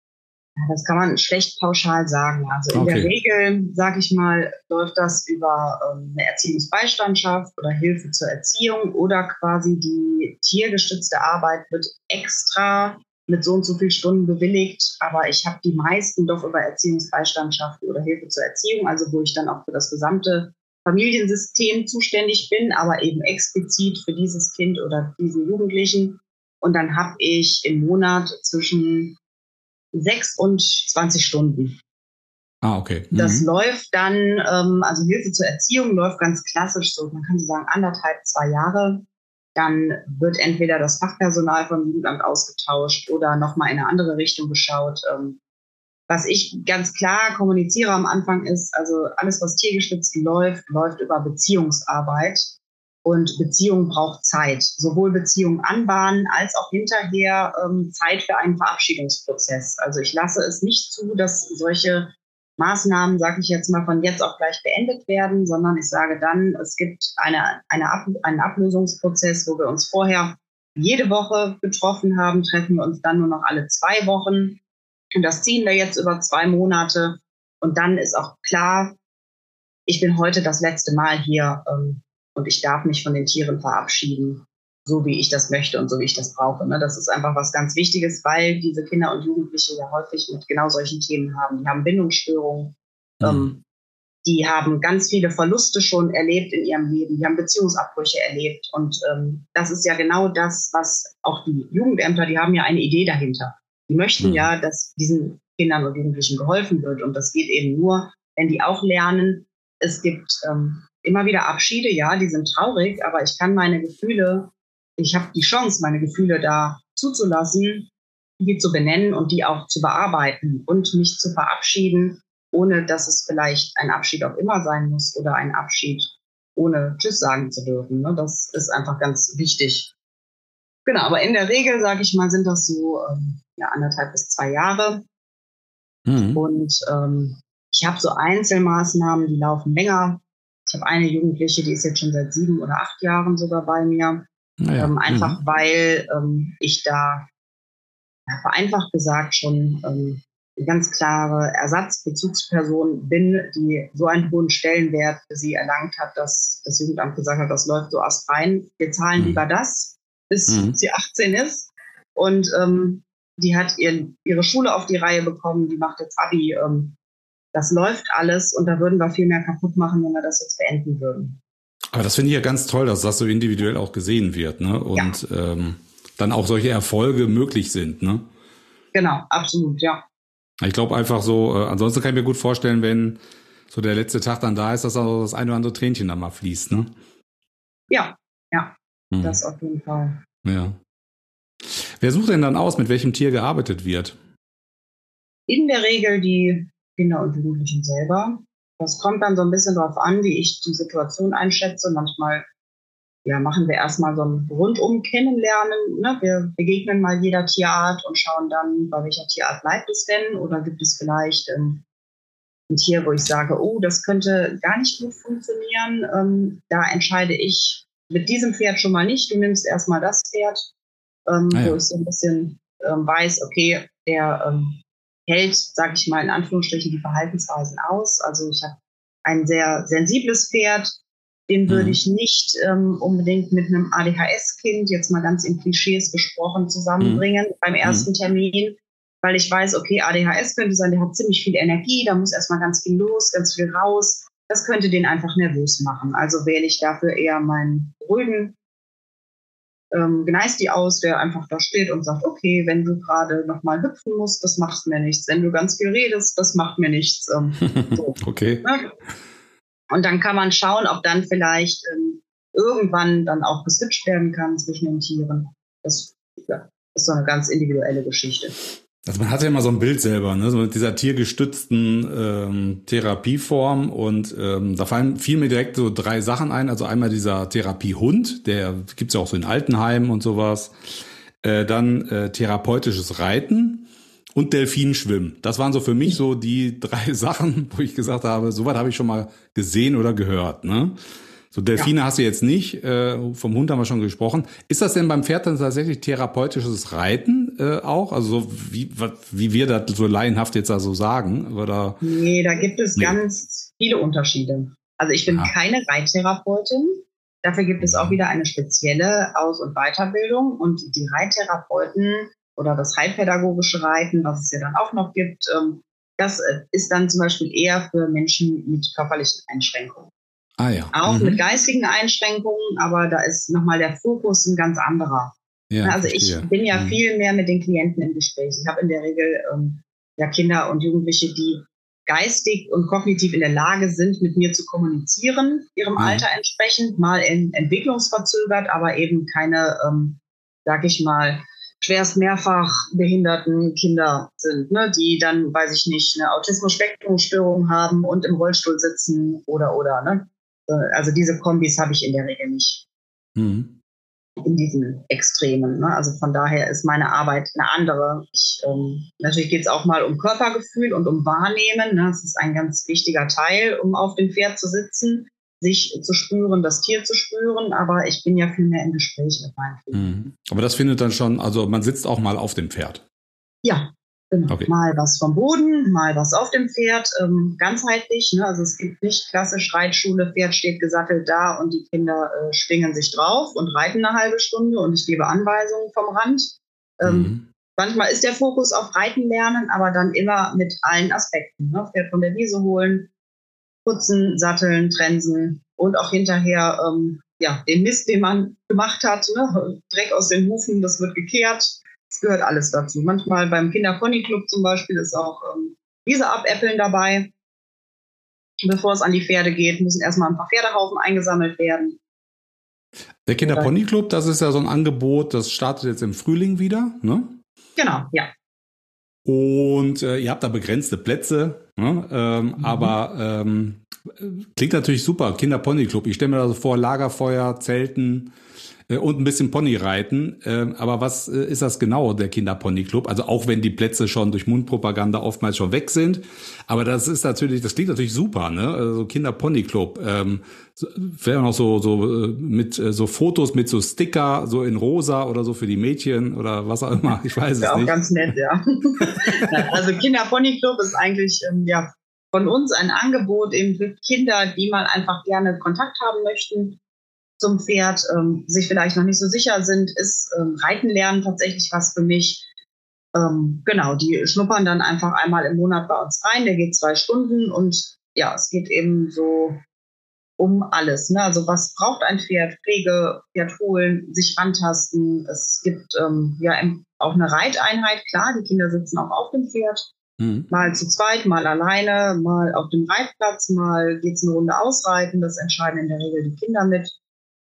S3: Das kann man schlecht pauschal sagen. Also in
S2: okay.
S3: der Regel, sage ich mal, läuft das über ähm, eine Erziehungsbeistandschaft oder Hilfe zur Erziehung oder quasi die tiergestützte Arbeit wird extra mit so und so viel Stunden bewilligt. Aber ich habe die meisten doch über Erziehungsbeistandschaften oder Hilfe zur Erziehung, also wo ich dann auch für das gesamte Familiensystem zuständig bin, aber eben explizit für dieses Kind oder diesen Jugendlichen. Und dann habe ich im Monat zwischen sechs und zwanzig Stunden.
S2: Ah, okay. Mhm.
S3: Das läuft dann, ähm, also Hilfe zur Erziehung läuft ganz klassisch so, man kann so sagen, anderthalb, zwei Jahre. Dann wird entweder das Fachpersonal vom Jugendamt ausgetauscht oder nochmal in eine andere Richtung geschaut. Ähm, was ich ganz klar kommuniziere am Anfang ist, also alles, was tiergestützt läuft, läuft über Beziehungsarbeit. Und Beziehung braucht Zeit, sowohl Beziehung anbahnen als auch hinterher ähm, Zeit für einen Verabschiedungsprozess. Also ich lasse es nicht zu, dass solche Maßnahmen, sage ich jetzt mal, von jetzt auf gleich beendet werden, sondern ich sage dann, es gibt eine, eine Ab, einen Ablösungsprozess, wo wir uns vorher jede Woche getroffen haben, treffen wir uns dann nur noch alle zwei Wochen. Und das ziehen wir jetzt über zwei Monate. Und dann ist auch klar, ich bin heute das letzte Mal hier ähm, und ich darf mich von den Tieren verabschieden, so wie ich das möchte und so wie ich das brauche. Ne? Das ist einfach was ganz Wichtiges, weil diese Kinder und Jugendliche ja häufig mit genau solchen Themen haben. Die haben Bindungsstörungen, mhm. ähm, die haben ganz viele Verluste schon erlebt in ihrem Leben, die haben Beziehungsabbrüche erlebt. Und ähm, das ist ja genau das, was auch die Jugendämter, die haben ja eine Idee dahinter. Die möchten mhm. ja, dass diesen Kindern und Jugendlichen geholfen wird. Und das geht eben nur, wenn die auch lernen, es gibt ähm, immer wieder Abschiede, ja, die sind traurig, aber ich kann meine Gefühle, ich habe die Chance, meine Gefühle da zuzulassen, die zu benennen und die auch zu bearbeiten und mich zu verabschieden, ohne dass es vielleicht ein Abschied auf immer sein muss oder ein Abschied ohne Tschüss sagen zu dürfen. Ne? Das ist einfach ganz wichtig. Genau, aber in der Regel, sage ich mal, sind das so ähm, ja, anderthalb bis zwei Jahre. Mhm. Und ähm, ich habe so Einzelmaßnahmen, die laufen länger. Ich habe eine Jugendliche, die ist jetzt schon seit sieben oder acht Jahren sogar bei mir. Naja. Ähm, einfach mhm. weil ähm, ich da ja, vereinfacht gesagt schon ähm, eine ganz klare Ersatzbezugsperson bin, die so einen hohen Stellenwert für sie erlangt hat, dass das Jugendamt gesagt hat, das läuft so astrein. Wir zahlen mhm. lieber das, bis mhm. sie achtzehn ist. Und ähm, die hat ihr, ihre Schule auf die Reihe bekommen, die macht jetzt Abi. Ähm, das läuft alles und da würden wir viel mehr kaputt machen, wenn wir das jetzt beenden würden.
S2: Aber das finde ich ja ganz toll, dass das so individuell auch gesehen wird, ne? Und ja. ähm, dann auch solche Erfolge möglich sind, ne?
S3: Genau, absolut, ja.
S2: Ich glaube einfach so, äh, ansonsten kann ich mir gut vorstellen, wenn so der letzte Tag dann da ist, dass auch das ein oder andere Tränchen dann mal fließt, ne?
S3: Ja, ja. Mhm. Das auf jeden Fall.
S2: Ja. Wer sucht denn dann aus, mit welchem Tier gearbeitet wird?
S3: In der Regel die Kinder und Jugendlichen selber. Das kommt dann so ein bisschen darauf an, wie ich die Situation einschätze. Manchmal ja, machen wir erstmal so ein rundum Kennenlernen. Ne? Wir begegnen mal jeder Tierart und schauen dann, bei welcher Tierart bleibt es denn? Oder gibt es vielleicht ähm, ein Tier, wo ich sage, oh, das könnte gar nicht gut funktionieren. Ähm, da entscheide ich mit diesem Pferd schon mal nicht. Du nimmst erstmal das Pferd, ähm, ah, ja. wo ich so ein bisschen ähm, weiß, okay, der ähm, hält, sage ich mal in Anführungsstrichen, die Verhaltensweisen aus. Also ich habe ein sehr sensibles Pferd, den würde ich nicht ähm, unbedingt mit einem A D H S-Kind, jetzt mal ganz in Klischees gesprochen, zusammenbringen mhm. beim ersten mhm. Termin, weil ich weiß, okay, A D H S könnte sein, der hat ziemlich viel Energie, da muss erstmal ganz viel los, ganz viel raus. Das könnte den einfach nervös machen. Also wähle ich dafür eher meinen ruhigen ähm, Gneisti aus, der einfach da steht und sagt, okay, wenn du gerade nochmal hüpfen musst, das macht mir nichts. Wenn du ganz viel redest, das macht mir nichts. Ähm, so.
S2: Okay.
S3: Ne? Und dann kann man schauen, ob dann vielleicht ähm, irgendwann dann auch geswitcht werden kann zwischen den Tieren. Das ja, ist so eine ganz individuelle Geschichte.
S2: Also man hat ja immer so ein Bild selber, ne, so mit dieser tiergestützten ähm, Therapieform und ähm, da fallen fiel mir direkt so drei Sachen ein. Also einmal dieser Therapiehund, der gibt's ja auch so in Altenheimen und sowas. Äh, dann äh, therapeutisches Reiten. Und Delfinschwimmen. Das waren so für mich so die drei Sachen, wo ich gesagt habe, soweit habe ich schon mal gesehen oder gehört. Ne? So Delfine ja. hast du jetzt nicht, äh, vom Hund haben wir schon gesprochen. Ist das denn beim Pferd dann tatsächlich therapeutisches Reiten äh, auch? Also so wie, wie wir das so laienhaft jetzt da so sagen? Oder?
S3: Nee, da gibt es nee. ganz viele Unterschiede. Also ich bin ja. keine Reittherapeutin. Dafür gibt es auch wieder eine spezielle Aus- und Weiterbildung. Und die Reittherapeuten oder das heilpädagogische Reiten, was es ja dann auch noch gibt, das ist dann zum Beispiel eher für Menschen mit körperlichen Einschränkungen.
S2: Ah ja.
S3: Auch
S2: mhm.
S3: mit geistigen Einschränkungen, aber da ist nochmal der Fokus ein ganz anderer. Ja, also verstehe. Ich bin ja mhm. viel mehr mit den Klienten im Gespräch. Ich habe in der Regel ähm, ja Kinder und Jugendliche, die geistig und kognitiv in der Lage sind, mit mir zu kommunizieren, ihrem mhm. Alter entsprechend, mal in entwicklungsverzögert, aber eben keine, ähm, sag ich mal, schwerst mehrfach behinderten Kinder sind, ne, die dann, weiß ich nicht, eine Autismus-Spektrum-Störung haben und im Rollstuhl sitzen oder, oder, ne. Also diese Kombis habe ich in der Regel nicht. Mhm. In diesen Extremen, ne. Also von daher ist meine Arbeit eine andere. Ich, ähm, natürlich geht es auch mal um Körpergefühl und um Wahrnehmen, ne. Das ist ein ganz wichtiger Teil, um auf dem Pferd zu sitzen, sich zu spüren, das Tier zu spüren, aber ich bin ja viel mehr im Gespräch mit meinem Pferd.
S2: Mhm. Aber das findet dann schon, also man sitzt auch mal auf dem Pferd?
S3: Ja, genau. Okay. Mal was vom Boden, mal was auf dem Pferd, ähm, ganzheitlich. Ne? Also es gibt nicht klassisch Reitschule, Pferd steht gesattelt da und die Kinder äh, schwingen sich drauf und reiten eine halbe Stunde und ich gebe Anweisungen vom Rand. Ähm, mhm. Manchmal ist der Fokus auf Reiten lernen, aber dann immer mit allen Aspekten. Ne? Pferd von der Wiese holen, putzen, satteln, trensen und auch hinterher ähm, ja, den Mist, den man gemacht hat, ne? Dreck aus den Hufen, das wird gekehrt. Das gehört alles dazu. Manchmal beim Kinderponyclub zum Beispiel ist auch ähm, Wiese abäppeln dabei. Bevor es an die Pferde geht, müssen erstmal ein paar Pferdehaufen eingesammelt werden.
S2: Der Kinderponyclub, das ist ja so ein Angebot, das startet jetzt im Frühling wieder, ne? Genau, ja. Und äh, ihr habt da begrenzte Plätze, ne? ähm, mhm. aber ähm, klingt natürlich super, Kinderponyclub. Ich stelle mir da so vor, Lagerfeuer, Zelten äh, und ein bisschen Ponyreiten. Äh, aber was äh, ist das genau, der Kinderponyclub? Also auch wenn die Plätze schon durch Mundpropaganda oftmals schon weg sind. Aber das ist natürlich, das klingt natürlich super, ne? Also Kinderponyclub. Ähm, so, vielleicht noch so, so mit äh, so Fotos mit so Sticker, so in rosa oder so für die Mädchen oder was auch immer. Ich weiß es nicht.
S3: Ja, auch ganz nett, ja. Also Kinderponyclub ist eigentlich, ähm, ja, von uns ein Angebot eben für Kinder, die mal einfach gerne Kontakt haben möchten zum Pferd, ähm, sich vielleicht noch nicht so sicher sind, ist ähm, Reiten lernen tatsächlich was für mich. Ähm, genau, die schnuppern dann einfach einmal im Monat bei uns rein, der geht zwei Stunden und ja, es geht eben so um alles. Ne? Also was braucht ein Pferd? Pflege, Pferd holen, sich rantasten. Es gibt ähm, ja auch eine Reiteinheit, klar, die Kinder sitzen auch auf dem Pferd. Mhm. Mal zu zweit, mal alleine, mal auf dem Reitplatz, mal geht's eine Runde ausreiten. Das entscheiden in der Regel die Kinder mit.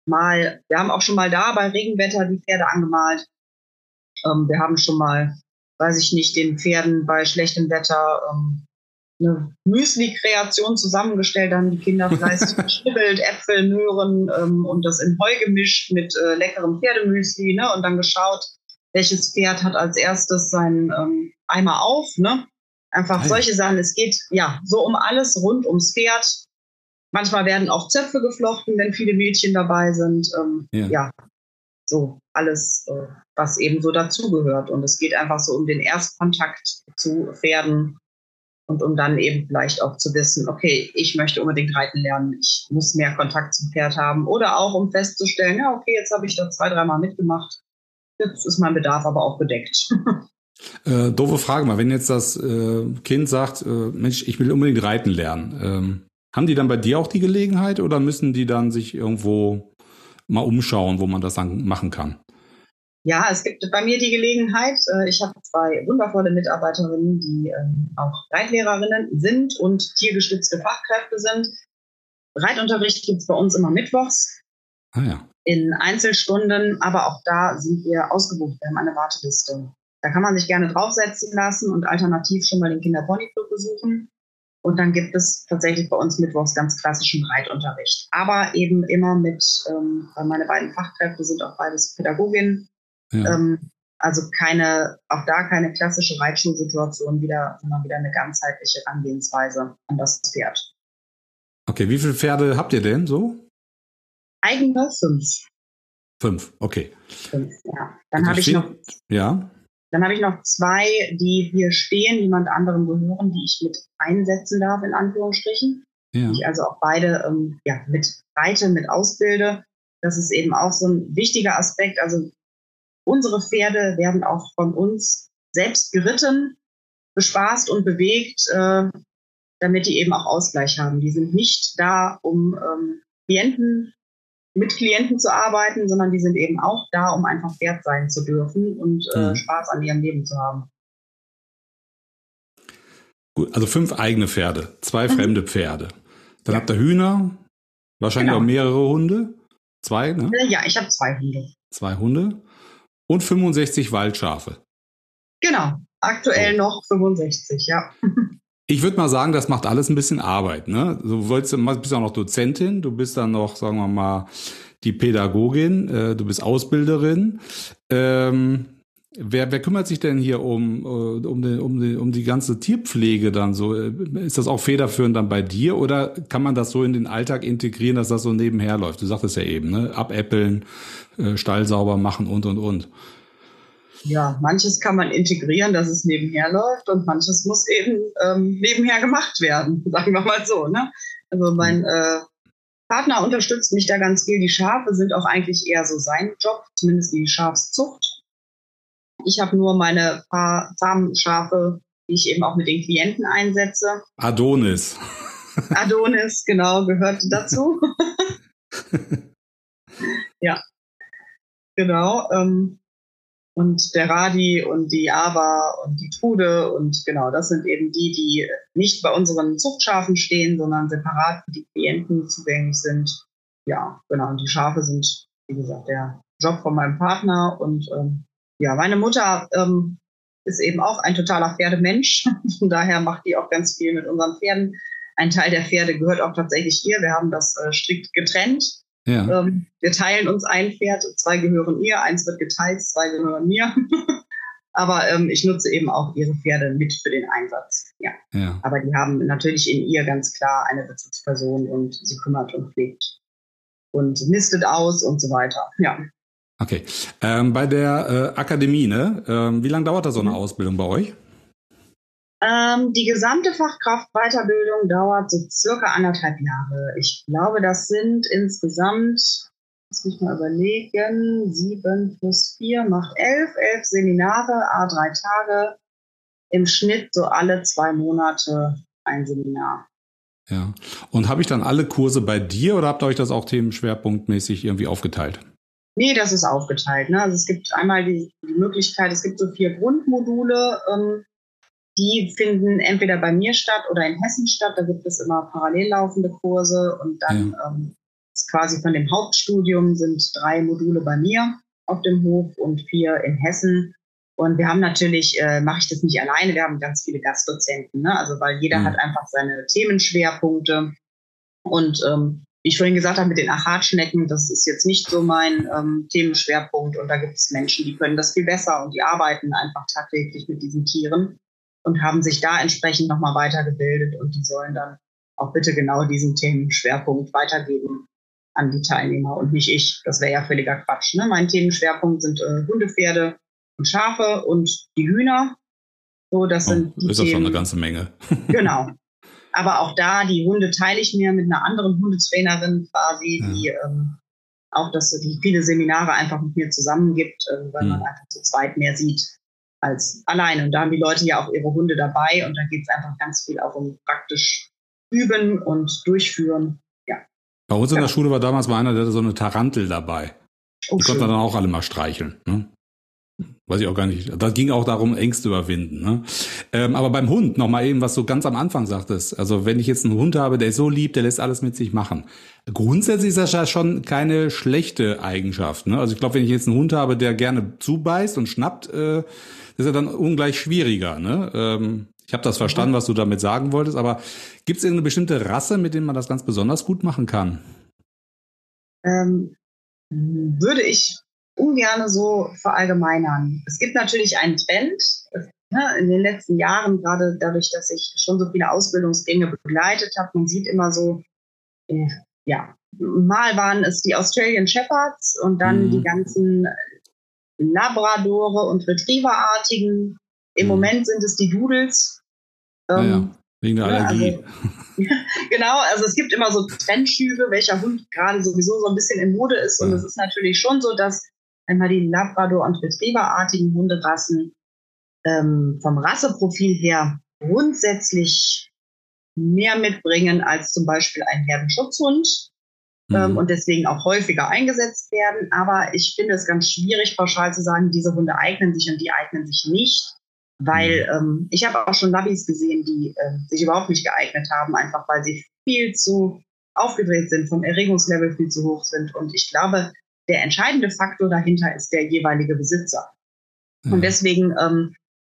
S3: mal, wir haben auch schon mal da bei Regenwetter die Pferde angemalt. Ähm, wir haben schon mal, weiß ich nicht, den Pferden bei schlechtem Wetter ähm, eine Müsli-Kreation zusammengestellt, dann die Kinder fleißig geschnibbelt, Äpfel, Möhren ähm, und das in Heu gemischt mit äh, leckerem Pferdemüsli, ne? Und dann geschaut, welches Pferd hat als erstes seinen ähm, Eimer auf, ne? Einfach solche Sachen. Es geht ja so um alles rund ums Pferd. Manchmal werden auch Zöpfe geflochten, wenn viele Mädchen dabei sind. Ähm, ja. ja, so alles, äh, was eben so dazugehört. Und es geht einfach so um den Erstkontakt zu Pferden und um dann eben vielleicht auch zu wissen, okay, ich möchte unbedingt reiten lernen, ich muss mehr Kontakt zum Pferd haben. Oder auch um festzustellen, ja, okay, jetzt habe ich da zwei, dreimal mitgemacht. Jetzt ist mein Bedarf aber auch gedeckt.
S2: Äh, doofe Frage mal, wenn jetzt das äh, Kind sagt, äh, Mensch, ich will unbedingt reiten lernen, ähm, haben die dann bei dir auch die Gelegenheit oder müssen die dann sich irgendwo mal umschauen, wo man das dann machen kann?
S3: Ja, es gibt bei mir die Gelegenheit. Äh, ich habe zwei wundervolle Mitarbeiterinnen, die ähm, auch Reitlehrerinnen sind und tiergestützte Fachkräfte sind. Reitunterricht gibt es bei uns immer mittwochs.
S2: Ah ja.
S3: In Einzelstunden, aber auch da sind wir ausgebucht. Wir haben eine Warteliste. Da kann man sich gerne draufsetzen lassen und alternativ schon mal den Kinderponyclub besuchen. Und dann gibt es tatsächlich bei uns mittwochs ganz klassischen Reitunterricht. Aber eben immer mit, ähm, weil meine beiden Fachkräfte sind auch beides Pädagoginnen. Ja. Ähm, also keine, auch da keine klassische Reitschulsituation wieder, sondern wieder eine ganzheitliche Herangehensweise an das Pferd.
S2: Okay, wie viele Pferde habt ihr denn so?
S3: Eigene fünf.
S2: Fünf, okay.
S3: Fünf, ja. Dann
S2: also
S3: habe ich noch.
S2: Ja.
S3: Dann habe ich noch zwei, die hier stehen, jemand anderem gehören, die ich mit einsetzen darf, in Anführungsstrichen. Ja. Die ich also auch beide ähm, ja, mit reite, mit ausbilde. Das ist eben auch so ein wichtiger Aspekt. Also unsere Pferde werden auch von uns selbst geritten, bespaßt und bewegt, äh, damit die eben auch Ausgleich haben. Die sind nicht da, um ähm, Klienten mit Klienten zu arbeiten, sondern die sind eben auch da, um einfach Pferd sein zu dürfen und äh, mhm. Spaß an ihrem Leben zu haben.
S2: Gut, also fünf eigene Pferde, zwei mhm. fremde Pferde. Dann ja. habt ihr Hühner, wahrscheinlich genau. auch mehrere Hunde. Zwei, ne?
S3: Ja, ich habe zwei Hunde.
S2: Zwei Hunde und fünfundsechzig Waldschafe.
S3: Genau, aktuell oh. noch fünfundsechzig, ja.
S2: Ich würde mal sagen, das macht alles ein bisschen Arbeit, ne? Du wolltest, bist auch noch Dozentin, du bist dann noch, sagen wir mal, die Pädagogin, äh, du bist Ausbilderin. Ähm, wer, wer kümmert sich denn hier um, äh, um, die, um, die, um die ganze Tierpflege dann so? Ist das auch federführend dann bei dir oder kann man das so in den Alltag integrieren, dass das so nebenher läuft? Du sagtest ja eben, ne? Abäppeln, äh, Stall sauber machen und, und, und.
S3: Ja, manches kann man integrieren, dass es nebenher läuft und manches muss eben ähm, nebenher gemacht werden, sagen wir mal so. Ne? Also mein äh, Partner unterstützt mich da ganz viel. Die Schafe sind auch eigentlich eher so sein Job, zumindest die Schafszucht. Ich habe nur meine paar zahmen Schafe, die ich eben auch mit den Klienten einsetze.
S2: Adonis.
S3: Adonis, genau, gehört dazu. Ja, genau. Ähm, Und der Radi und die Ava und die Trude und genau, das sind eben die, die nicht bei unseren Zuchtschafen stehen, sondern separat für die Klienten zugänglich sind. Ja, genau, und die Schafe sind, wie gesagt, der Job von meinem Partner und ähm, ja, meine Mutter ähm, ist eben auch ein totaler Pferdemensch, von daher macht die auch ganz viel mit unseren Pferden. Ein Teil der Pferde gehört auch tatsächlich ihr, wir haben das äh, strikt getrennt. Ja. Ähm, wir teilen uns ein Pferd, zwei gehören ihr, eins wird geteilt, zwei gehören mir. Aber ähm, ich nutze eben auch ihre Pferde mit für den Einsatz. Ja. Ja. Aber die haben natürlich in ihr ganz klar eine Bezugsperson und sie kümmert und pflegt und mistet aus und so weiter. Ja.
S2: Okay. Ähm, bei der äh, Akademie, ne? Ähm, wie lange dauert da so eine mhm. Ausbildung bei euch?
S3: Ähm, die gesamte Fachkraftweiterbildung dauert so circa anderthalb Jahre. Ich glaube, das sind insgesamt, muss ich mal überlegen, sieben plus vier macht elf, elf Seminare, à drei Tage. Im Schnitt so alle zwei Monate ein Seminar.
S2: Ja. Und habe ich dann alle Kurse bei dir oder habt ihr euch das auch themenschwerpunktmäßig irgendwie aufgeteilt?
S3: Nee, das ist aufgeteilt. Ne? Also es gibt einmal die, die Möglichkeit, es gibt so vier Grundmodule, ähm, die finden entweder bei mir statt oder in Hessen statt. Da gibt es immer parallel laufende Kurse und dann ja. ähm, quasi von dem Hauptstudium sind drei Module bei mir auf dem Hof und vier in Hessen. Und wir haben natürlich, äh, mache ich das nicht alleine, wir haben ganz viele Gastdozenten, ne? Also weil jeder mhm. hat einfach seine Themenschwerpunkte. Und ähm, wie ich vorhin gesagt habe, mit den Achatschnecken, das ist jetzt nicht so mein ähm, Themenschwerpunkt. Und da gibt es Menschen, die können das viel besser und die arbeiten einfach tagtäglich mit diesen Tieren und haben sich da entsprechend nochmal weitergebildet. Und die sollen dann auch bitte genau diesen Themenschwerpunkt weitergeben an die Teilnehmer und nicht ich. Das wäre ja völliger Quatsch, ne? Mein Themenschwerpunkt sind äh, Hunde, Pferde und Schafe und die Hühner. So, das sind
S2: oh,
S3: die
S2: ist
S3: Themen.
S2: doch schon eine ganze Menge.
S3: Genau. Aber auch da, die Hunde teile ich mir mit einer anderen Hundetrainerin quasi, ja. die ähm, auch das, die viele Seminare einfach mit mir zusammen gibt, äh, weil hm. man einfach zu zweit mehr sieht als alleine. Und da haben die Leute ja auch ihre Hunde dabei und da geht es einfach ganz viel auch um praktisch üben und durchführen. Ja.
S2: Bei uns in
S3: ja.
S2: der Schule war damals mal einer, der hatte so eine Tarantel dabei.
S3: Oh,
S2: die konnte man dann auch alle mal streicheln. Ne? Weiß ich auch gar nicht. Da ging auch darum, Ängste überwinden. Ne? Ähm, aber beim Hund, noch mal eben, was du ganz am Anfang sagtest. Also wenn ich jetzt einen Hund habe, der ist so lieb, der lässt alles mit sich machen. Grundsätzlich ist das ja schon keine schlechte Eigenschaft. Ne? Also ich glaube, wenn ich jetzt einen Hund habe, der gerne zubeißt und schnappt, äh, ist er dann ungleich schwieriger. Ne? Ähm, ich habe das verstanden, was du damit sagen wolltest. Aber gibt es irgendeine bestimmte Rasse, mit der man das ganz besonders gut machen kann?
S3: Ähm, würde ich ungern so verallgemeinern. Es gibt natürlich einen Trend, ne, in den letzten Jahren, gerade dadurch, dass ich schon so viele Ausbildungsgänge begleitet habe. Man sieht immer so, äh, ja, mal waren es die Australian Shepherds und dann mhm. die ganzen Labradore und Retrieverartigen. Im mhm. Moment sind es die Doodles. Ähm,
S2: ja, ja, wegen der Allergie.
S3: Ja, also, genau, also es gibt immer so Trendschübe, welcher Hund gerade sowieso so ein bisschen in Mode ist. Und ja. es ist natürlich schon so, dass einmal die Labrador- und Retrieverartigen Hunderassen ähm, vom Rasseprofil her grundsätzlich mehr mitbringen als zum Beispiel ein Herdenschutzhund mhm. ähm, und deswegen auch häufiger eingesetzt werden. Aber ich finde es ganz schwierig, pauschal zu sagen, diese Hunde eignen sich und die eignen sich nicht. Weil mhm. ähm, ich habe auch schon Labis gesehen, die äh, sich überhaupt nicht geeignet haben, einfach weil sie viel zu aufgedreht sind, vom Erregungslevel viel zu hoch sind. Und ich glaube, der entscheidende Faktor dahinter ist der jeweilige Besitzer. Mhm. Und deswegen ähm,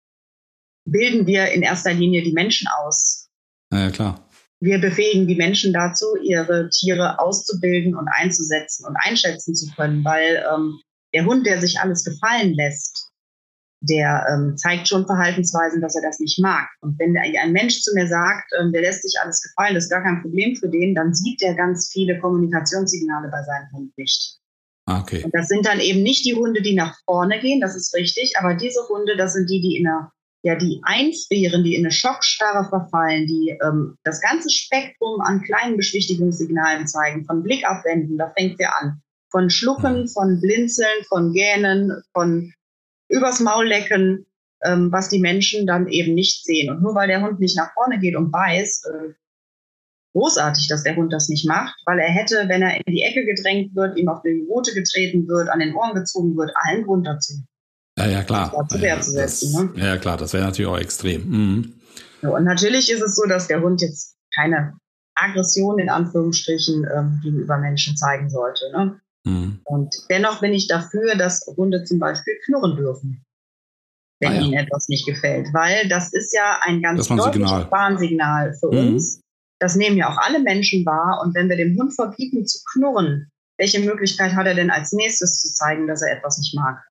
S3: bilden wir in erster Linie die Menschen aus.
S2: Ja, klar.
S3: Wir befähigen die Menschen dazu, ihre Tiere auszubilden und einzusetzen und einschätzen zu können, weil ähm, der Hund, der sich alles gefallen lässt, der ähm, zeigt schon Verhaltensweisen, dass er das nicht mag. Und wenn ein Mensch zu mir sagt, ähm, der lässt sich alles gefallen, das ist gar kein Problem für den, dann sieht der ganz viele Kommunikationssignale bei seinem Hund nicht.
S2: Ah, okay.
S3: Und das sind dann eben nicht die Hunde, die nach vorne gehen, das ist richtig, aber diese Hunde, das sind die, die in einer, ja, die einfrieren, die in eine Schockstarre verfallen, die ähm, das ganze Spektrum an kleinen Beschwichtigungssignalen zeigen, von Blick abwenden, da fängt der an, von Schlucken, mhm. von Blinzeln, von Gähnen, von übers Maul lecken, ähm, was die Menschen dann eben nicht sehen. Und nur weil der Hund nicht nach vorne geht und beißt, äh, großartig, dass der Hund das nicht macht, weil er hätte, wenn er in die Ecke gedrängt wird, ihm auf die Rute getreten wird, an den Ohren gezogen wird, allen Grund dazu.
S2: Ja, ja, klar.
S3: Das ja, zu setzen,
S2: das,
S3: ne?
S2: ja, klar, das wäre natürlich auch extrem. Mhm.
S3: So, und natürlich ist es so, dass der Hund jetzt keine Aggression in Anführungsstrichen ähm, gegenüber Menschen zeigen sollte, ne? Mhm. Und dennoch bin ich dafür, dass Hunde zum Beispiel knurren dürfen, wenn ah, ja. ihnen etwas nicht gefällt. Weil das ist ja ein ganz deutliches Warnsignal für mhm. uns. Das nehmen ja auch alle Menschen wahr. Und wenn wir dem Hund verbieten zu knurren, welche Möglichkeit hat er denn als nächstes zu zeigen, dass er etwas nicht mag?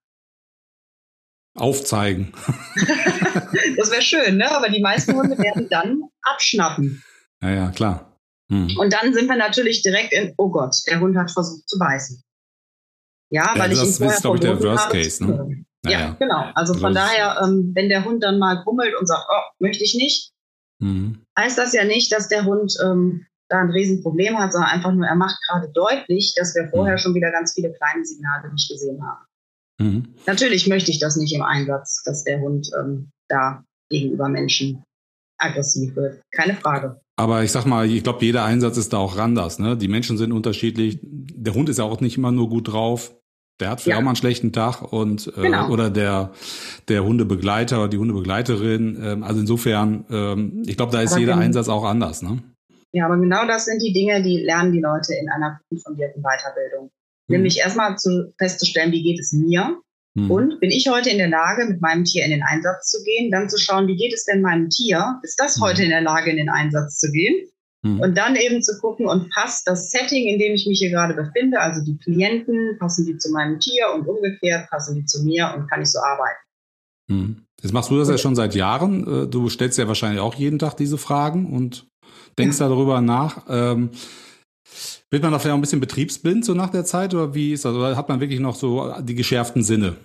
S2: Aufzeigen.
S3: Das wäre schön, ne? Aber die meisten Hunde werden dann abschnappen.
S2: Ja, ja, klar. Hm.
S3: Und dann sind wir natürlich direkt in, oh Gott, der Hund hat versucht zu beißen. Ja, weil ja, ich ihn vorher
S2: ist, glaube ich, der Worst Case, ne?
S3: Ja, ja, ja, genau. Also von das daher, ähm, wenn der Hund dann mal grummelt und sagt, oh, möchte ich nicht, mhm. heißt das ja nicht, dass der Hund ähm, da ein Riesenproblem hat, sondern einfach nur, er macht gerade deutlich, dass wir vorher mhm. schon wieder ganz viele kleine Signale nicht gesehen haben. Mhm. Natürlich möchte ich das nicht im Einsatz, dass der Hund ähm, da gegenüber Menschen aggressiv wird. Keine Frage.
S2: Aber ich sag mal, ich glaube, jeder Einsatz ist da auch anders, ne? Die Menschen sind unterschiedlich. Der Hund ist ja auch nicht immer nur gut drauf. Der hat vielleicht ja. auch mal einen schlechten Tag und äh, genau. oder der der Hundebegleiter oder die Hundebegleiterin. Ähm, also insofern, ähm, ich glaube, da ist Aber jeder wenn, Einsatz auch anders, ne?
S3: Ja, aber genau das sind die Dinge, die lernen die Leute in einer gut fundierten Weiterbildung. Mhm. Nämlich erstmal zu, festzustellen, wie geht es mir? Mhm. Und bin ich heute in der Lage, mit meinem Tier in den Einsatz zu gehen? Dann zu schauen, wie geht es denn meinem Tier? Ist das mhm. heute in der Lage, in den Einsatz zu gehen? Mhm. Und dann eben zu gucken, und passt das Setting, in dem ich mich hier gerade befinde, also die Klienten, passen die zu meinem Tier und umgekehrt, passen die zu mir und kann ich so arbeiten?
S2: Mhm. Jetzt machst du das ja schon seit Jahren. Du stellst ja wahrscheinlich auch jeden Tag diese Fragen und denkst ja. darüber nach. Ähm, wird man da vielleicht auch ein bisschen betriebsblind so nach der Zeit oder wie ist das? Oder hat man wirklich noch so die geschärften Sinne?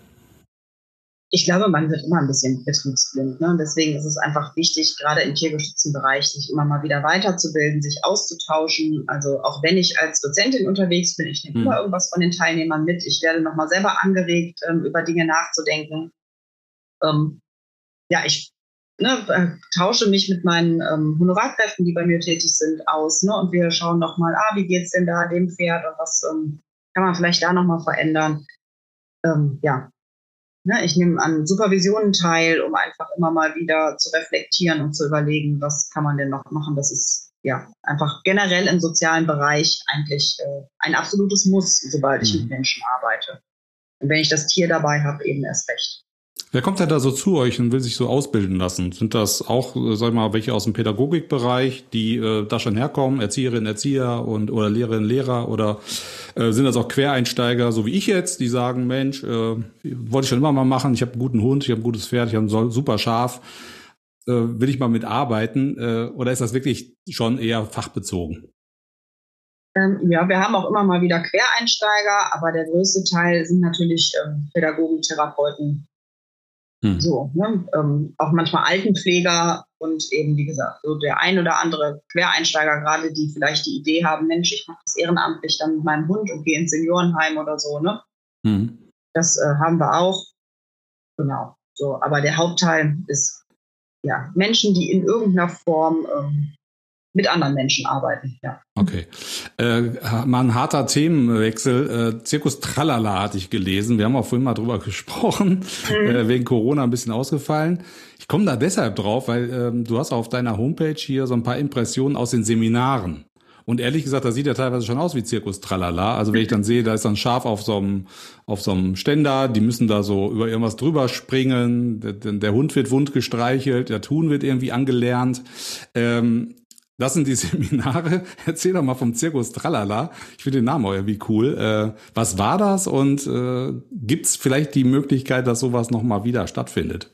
S3: Ich glaube, man wird immer ein bisschen betriebsblind. Ne? Deswegen ist es einfach wichtig, gerade im tiergeschützten Bereich, sich immer mal wieder weiterzubilden, sich auszutauschen. Also auch wenn ich als Dozentin unterwegs bin, ich nehme hm. immer irgendwas von den Teilnehmern mit. Ich werde nochmal selber angeregt, ähm, über Dinge nachzudenken. Ähm, ja, ich ne, äh, tausche mich mit meinen ähm, Honorarkräften, die bei mir tätig sind, aus. Ne? Und wir schauen nochmal, ah, wie geht's denn da dem Pferd und was ähm, kann man vielleicht da nochmal verändern. Ähm, ja. Ich nehme an Supervisionen teil, um einfach immer mal wieder zu reflektieren und zu überlegen, was kann man denn noch machen. Das ist ja einfach generell im sozialen Bereich eigentlich äh, ein absolutes Muss, sobald ich mhm. mit Menschen arbeite. Und wenn ich das Tier dabei habe, eben erst recht.
S2: Wer kommt denn da so zu euch und will sich so ausbilden lassen? Sind das auch, sag ich mal, welche aus dem Pädagogikbereich, die äh, da schon herkommen, Erzieherinnen, Erzieher und oder Lehrerinnen, Lehrer, oder äh, sind das auch Quereinsteiger, so wie ich jetzt, die sagen, Mensch, äh, wollte ich schon immer mal machen, ich habe einen guten Hund, ich habe ein gutes Pferd, ich habe ein super Schaf, äh, will ich mal mitarbeiten, äh, oder ist das wirklich schon eher fachbezogen?
S3: Ähm, ja, wir haben auch immer mal wieder Quereinsteiger, aber der größte Teil sind natürlich ähm, Pädagogen, Therapeuten. Hm. So, ne? ähm, auch manchmal Altenpfleger und eben, wie gesagt, so der ein oder andere Quereinsteiger gerade, die vielleicht die Idee haben, Mensch, ich mache das ehrenamtlich dann mit meinem Hund und gehe ins Seniorenheim oder so, ne? Hm. Das äh, haben wir auch. Genau. So, aber der Hauptteil ist ja Menschen, die in irgendeiner Form ähm, mit anderen Menschen arbeiten, ja.
S2: Okay. Äh, mal ein harter Themenwechsel. Äh, Zirkus Tralala hatte ich gelesen. Wir haben auch vorhin mal drüber gesprochen, mhm. äh, wegen Corona ein bisschen ausgefallen. Ich komme da deshalb drauf, weil ähm, du hast auf deiner Homepage hier so ein paar Impressionen aus den Seminaren. Und ehrlich gesagt, das sieht ja teilweise schon aus wie Zirkus Tralala. Also wenn ich dann sehe, da ist dann ein Schaf auf so einem, auf so einem Ständer, die müssen da so über irgendwas drüber springen, der, der Hund wird wund gestreichelt, der Huhn wird irgendwie angelernt. Ähm, Das sind die Seminare. Erzähl doch mal vom Zirkus Tralala. Ich finde den Namen auch irgendwie cool. Äh, was war das und äh, gibt es vielleicht die Möglichkeit, dass sowas nochmal wieder stattfindet?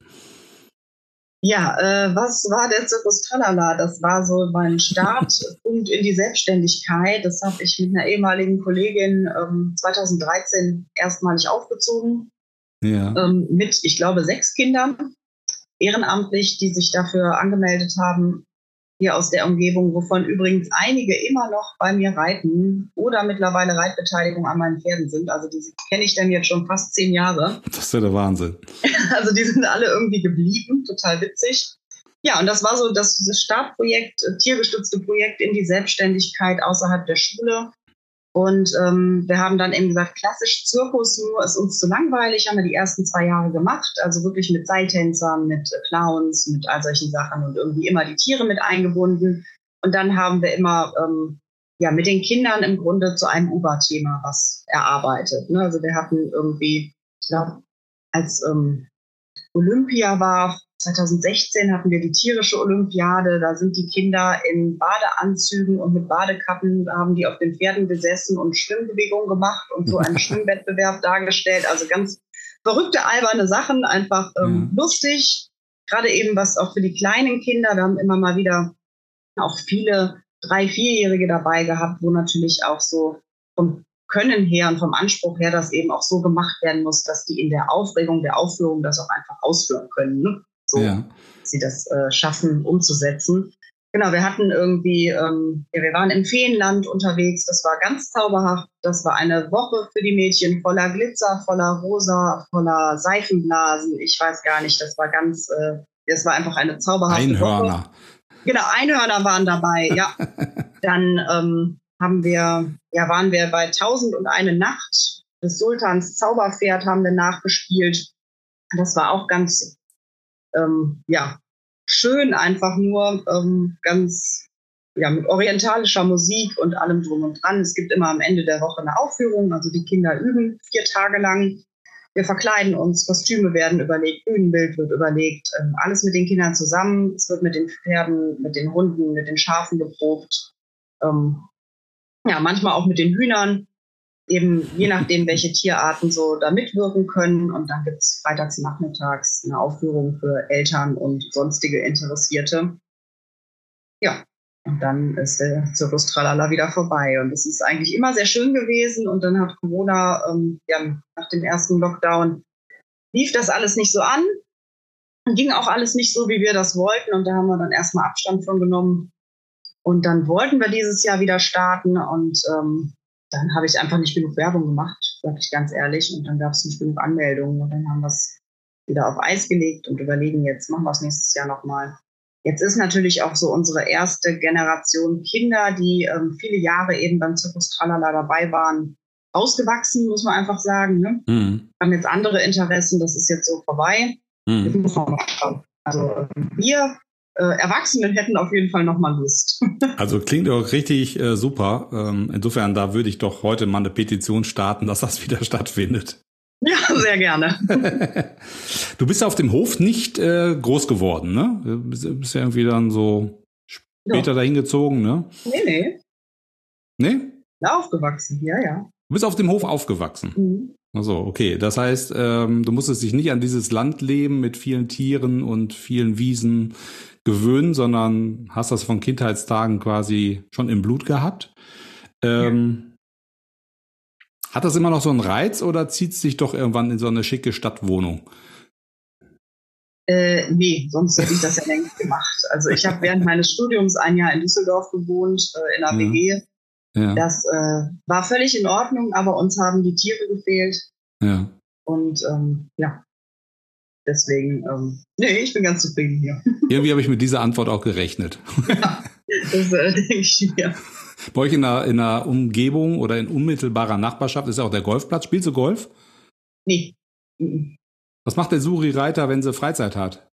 S3: Ja, äh, was war der Zirkus Tralala? Das war so mein Startpunkt in die Selbstständigkeit. Das habe ich mit einer ehemaligen Kollegin ähm, zweitausenddreizehn erstmalig aufgezogen. Ja. Ähm, mit, ich glaube, sechs Kindern ehrenamtlich, die sich dafür angemeldet haben, hier aus der Umgebung, wovon übrigens einige immer noch bei mir reiten oder mittlerweile Reitbeteiligung an meinen Pferden sind. Also die kenne ich dann jetzt schon fast zehn Jahre.
S2: Das ist ja der Wahnsinn.
S3: Also die sind alle irgendwie geblieben, total witzig. Ja, und das war so das, das Startprojekt, tiergestützte Projekt in die Selbstständigkeit außerhalb der Schule. Und ähm, wir haben dann eben gesagt, klassisch Zirkus, nur ist uns zu langweilig, haben wir die ersten zwei Jahre gemacht. Also wirklich mit Seiltänzern, mit Clowns, mit all solchen Sachen und irgendwie immer die Tiere mit eingebunden. Und dann haben wir immer ähm, ja mit den Kindern im Grunde zu einem Oberthema was erarbeitet. Ne? Also wir hatten irgendwie, ich glaube, als ähm, Olympia war, zweitausendsechzehn hatten wir die tierische Olympiade, da sind die Kinder in Badeanzügen und mit Badekappen, da haben die auf den Pferden gesessen und Schwimmbewegungen gemacht und so einen Schwimmwettbewerb dargestellt. Also ganz verrückte, alberne Sachen, einfach ähm, ja. lustig. Gerade eben was auch für die kleinen Kinder, wir haben immer mal wieder auch viele Drei-, Vierjährige dabei gehabt, wo natürlich auch so vom Können her und vom Anspruch her das eben auch so gemacht werden muss, dass die in der Aufregung der Aufführung das auch einfach ausführen können. Ne? So, ja. Dass sie das äh, schaffen, umzusetzen. Genau, wir hatten irgendwie, ähm, ja, wir waren im Feenland unterwegs, das war ganz zauberhaft. Das war eine Woche für die Mädchen voller Glitzer, voller Rosa, voller Seifenblasen. Ich weiß gar nicht, das war ganz, äh, das war einfach eine zauberhafte
S2: Einhörner.
S3: Woche. Genau, Einhörner waren dabei, ja. Dann ähm, haben wir, ja, waren wir bei Tausend und eine Nacht. Des Sultans Zauberpferd haben wir nachgespielt. Das war auch ganz, ähm, ja, schön, einfach nur ähm, ganz ja, mit orientalischer Musik und allem drum und dran. Es gibt immer am Ende der Woche eine Aufführung, also die Kinder üben vier Tage lang. Wir verkleiden uns, Kostüme werden überlegt, Bühnenbild wird überlegt, ähm, alles mit den Kindern zusammen. Es wird mit den Pferden, mit den Hunden, mit den Schafen geprobt. Ähm, ja, manchmal auch mit den Hühnern, eben je nachdem, welche Tierarten so da mitwirken können. Und dann gibt es freitags nachmittags eine Aufführung für Eltern und sonstige Interessierte. Ja, und dann ist der Zirkus Tralala wieder vorbei. Und es ist eigentlich immer sehr schön gewesen. Und dann hat Corona, ähm, ja, nach dem ersten Lockdown, lief das alles nicht so an. Und ging auch alles nicht so, wie wir das wollten. Und da haben wir dann erstmal Abstand von genommen. Und dann wollten wir dieses Jahr wieder starten. Und ähm, dann habe ich einfach nicht genug Werbung gemacht, sage ich ganz ehrlich. Und dann gab es nicht genug Anmeldungen. Und dann haben wir es wieder auf Eis gelegt und überlegen, jetzt machen wir es nächstes Jahr nochmal. Jetzt ist natürlich auch so unsere erste Generation Kinder, die ähm, viele Jahre eben beim Zirkus Tralala dabei waren, ausgewachsen, muss man einfach sagen. Ne? Mhm. Haben jetzt andere Interessen, das ist jetzt so vorbei. Mhm. Jetzt muss man mal schauen. Also wir äh, Erwachsene hätten auf jeden Fall nochmal Lust.
S2: Also klingt auch richtig äh, super. Ähm, insofern, da würde ich doch heute mal eine Petition starten, dass das wieder stattfindet.
S3: Ja, sehr gerne.
S2: Du bist auf dem Hof nicht äh, groß geworden, ne? Du bist, bist ja irgendwie dann so später ja. dahin gezogen, ne?
S3: Nee, nee.
S2: Nee?
S3: Ja, aufgewachsen, ja, ja.
S2: Du bist auf dem Hof aufgewachsen? Mhm. Also okay. Das heißt, ähm, du musstest dich nicht an dieses Landleben mit vielen Tieren und vielen Wiesen gewöhnen, sondern hast das von Kindheitstagen quasi schon im Blut gehabt. Ähm, ja. Hat das immer noch so einen Reiz oder zieht es dich doch irgendwann in so eine schicke Stadtwohnung?
S3: Äh, nee, sonst hätte ich das ja längst gemacht. Also ich habe während meines Studiums ein Jahr in Düsseldorf gewohnt, äh, in einer W G. Ja. Das äh, war völlig in Ordnung, aber uns haben die Tiere gefehlt. Ja. Und ähm, ja, deswegen, ähm, nee, ich bin ganz zufrieden hier.
S2: Irgendwie habe ich mit dieser Antwort auch gerechnet.
S3: Ja, das äh, denke ich mir.
S2: Bei euch in der, in der Umgebung oder in unmittelbarer Nachbarschaft ist ja auch der Golfplatz. Spielst du Golf?
S3: Nee.
S2: Was macht der Suri Reiter, wenn sie Freizeit hat?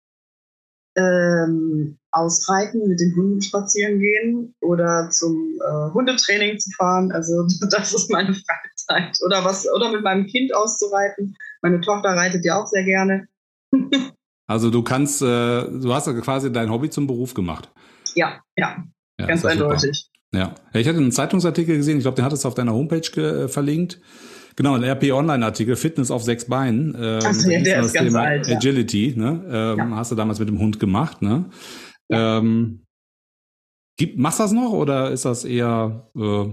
S3: Ähm, ausreiten, mit den Hunden spazieren gehen oder zum äh, Hundetraining zu fahren. Also das ist meine Freizeit. Oder was, oder mit meinem Kind auszureiten. Meine Tochter reitet ja auch sehr gerne.
S2: Also du kannst, äh, du hast ja quasi dein Hobby zum Beruf gemacht.
S3: Ja, ja, ja ganz eindeutig.
S2: Ja, ich hatte einen Zeitungsartikel gesehen, ich glaube, den hattest du auf deiner Homepage ge- äh, verlinkt. Genau, ein R P-Online-Artikel, Fitness auf sechs Beinen. Ähm,
S3: Achso, ja, der ist ganz Thema alt.
S2: Agility, ja. ne? Ähm, ja. Hast du damals mit dem Hund gemacht, ne? Ja. Ähm, gibt, machst du das noch oder ist das eher äh,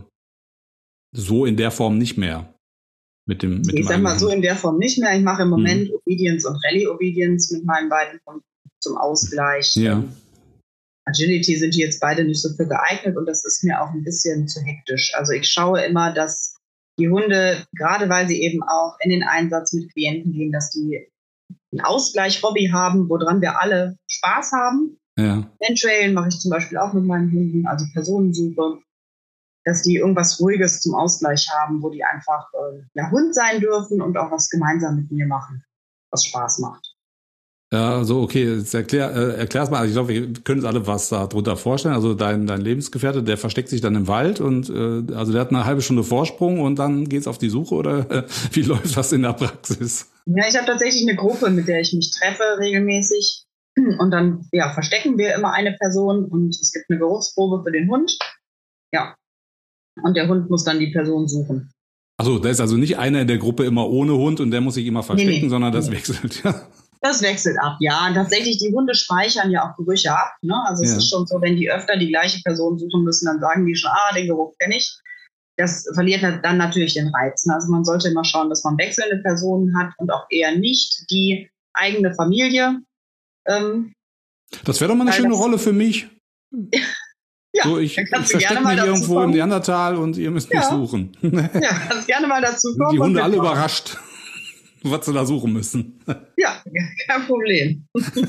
S2: so in der Form nicht mehr? Mit dem, mit
S3: ich
S2: dem
S3: sag mal so in der Form nicht mehr. Ich mache im Moment hm. Obedience und Rallye Obedience mit meinen beiden Hunden zum Ausgleich.
S2: Ja.
S3: Agility sind die jetzt beide nicht so für geeignet und das ist mir auch ein bisschen zu hektisch. Also ich schaue immer, dass die Hunde, gerade weil sie eben auch in den Einsatz mit Klienten gehen, dass die ein Ausgleich-Hobby haben, woran wir alle Spaß haben.
S2: Ja.
S3: Mantrailen mache ich zum Beispiel auch mit meinen Hunden, also Personensuche, dass die irgendwas Ruhiges zum Ausgleich haben, wo die einfach äh, ja, Hund sein dürfen und auch was gemeinsam mit mir machen, was Spaß macht.
S2: Ja, so, okay, jetzt erklär, äh, erklär's mal. Also ich glaube, wir können uns alle was darunter vorstellen. Also dein, dein Lebensgefährte, der versteckt sich dann im Wald und äh, also der hat eine halbe Stunde Vorsprung und dann geht's auf die Suche oder äh, wie läuft das in der Praxis?
S3: Ja, ich habe tatsächlich eine Gruppe, mit der ich mich treffe regelmäßig und dann ja, verstecken wir immer eine Person und es gibt eine Geruchsprobe für den Hund. Ja, und der Hund muss dann die Person suchen.
S2: Achso, da ist also nicht einer in der Gruppe immer ohne Hund und der muss sich immer verstecken, nee, nee. sondern das nee. wechselt, ja.
S3: Das wechselt ab, ja. Und tatsächlich, die Hunde speichern ja auch Gerüche ab. Ne? Also ja. es ist schon so, wenn die öfter die gleiche Person suchen müssen, dann sagen die schon, ah, den Geruch kenne ich. Das verliert dann natürlich den Reiz. Ne? Also man sollte immer schauen, dass man wechselnde Personen hat und auch eher nicht die eigene Familie. Ähm,
S2: das wäre doch mal eine schöne Rolle für mich.
S3: Ja,
S2: so, ich ich verstecke mich irgendwo kommen. im Neandertal und ihr müsst mich ja. suchen.
S3: Ja, kannst gerne mal dazu kommen.
S2: Die Hunde alle überrascht, was sie da suchen müssen.
S3: Ja, kein Problem.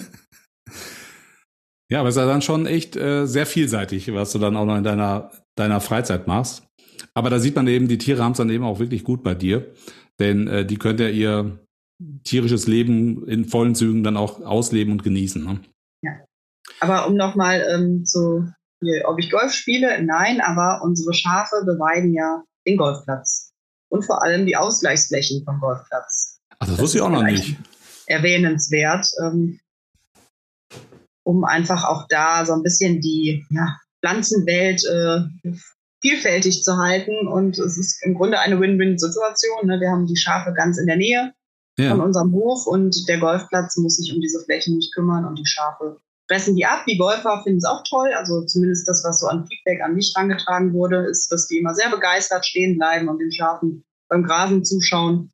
S2: Ja, aber es ist ja dann schon echt äh, sehr vielseitig, was du dann auch noch in deiner, deiner Freizeit machst. Aber da sieht man eben, die Tiere haben es dann eben auch wirklich gut bei dir. Denn äh, die können ja ihr tierisches Leben in vollen Zügen dann auch ausleben und genießen. Ne?
S3: Ja. Aber um nochmal ähm, zu Ob ich Golf spiele? Nein, aber unsere Schafe beweiden ja den Golfplatz. Und vor allem die Ausgleichsflächen vom Golfplatz.
S2: Ach, das wusste ich auch noch nicht.
S3: Erwähnenswert, ähm, um einfach auch da so ein bisschen die ja, Pflanzenwelt äh, vielfältig zu halten. Und es ist im Grunde eine Win-Win-Situation. Ne? Wir haben die Schafe ganz in der Nähe ja. von unserem Hof und der Golfplatz muss sich um diese Flächen nicht kümmern und die Schafe fressen die ab. Die Golfer finden es auch toll. Also zumindest das, was so an Feedback an mich herangetragen wurde, ist, dass die immer sehr begeistert stehen bleiben und den Schafen beim Grasen zuschauen.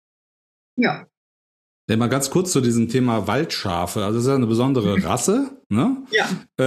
S3: Ja.
S2: Ja, mal ganz kurz zu diesem Thema Waldschafe. Also das ist ja eine besondere Rasse, ne?
S3: Ja.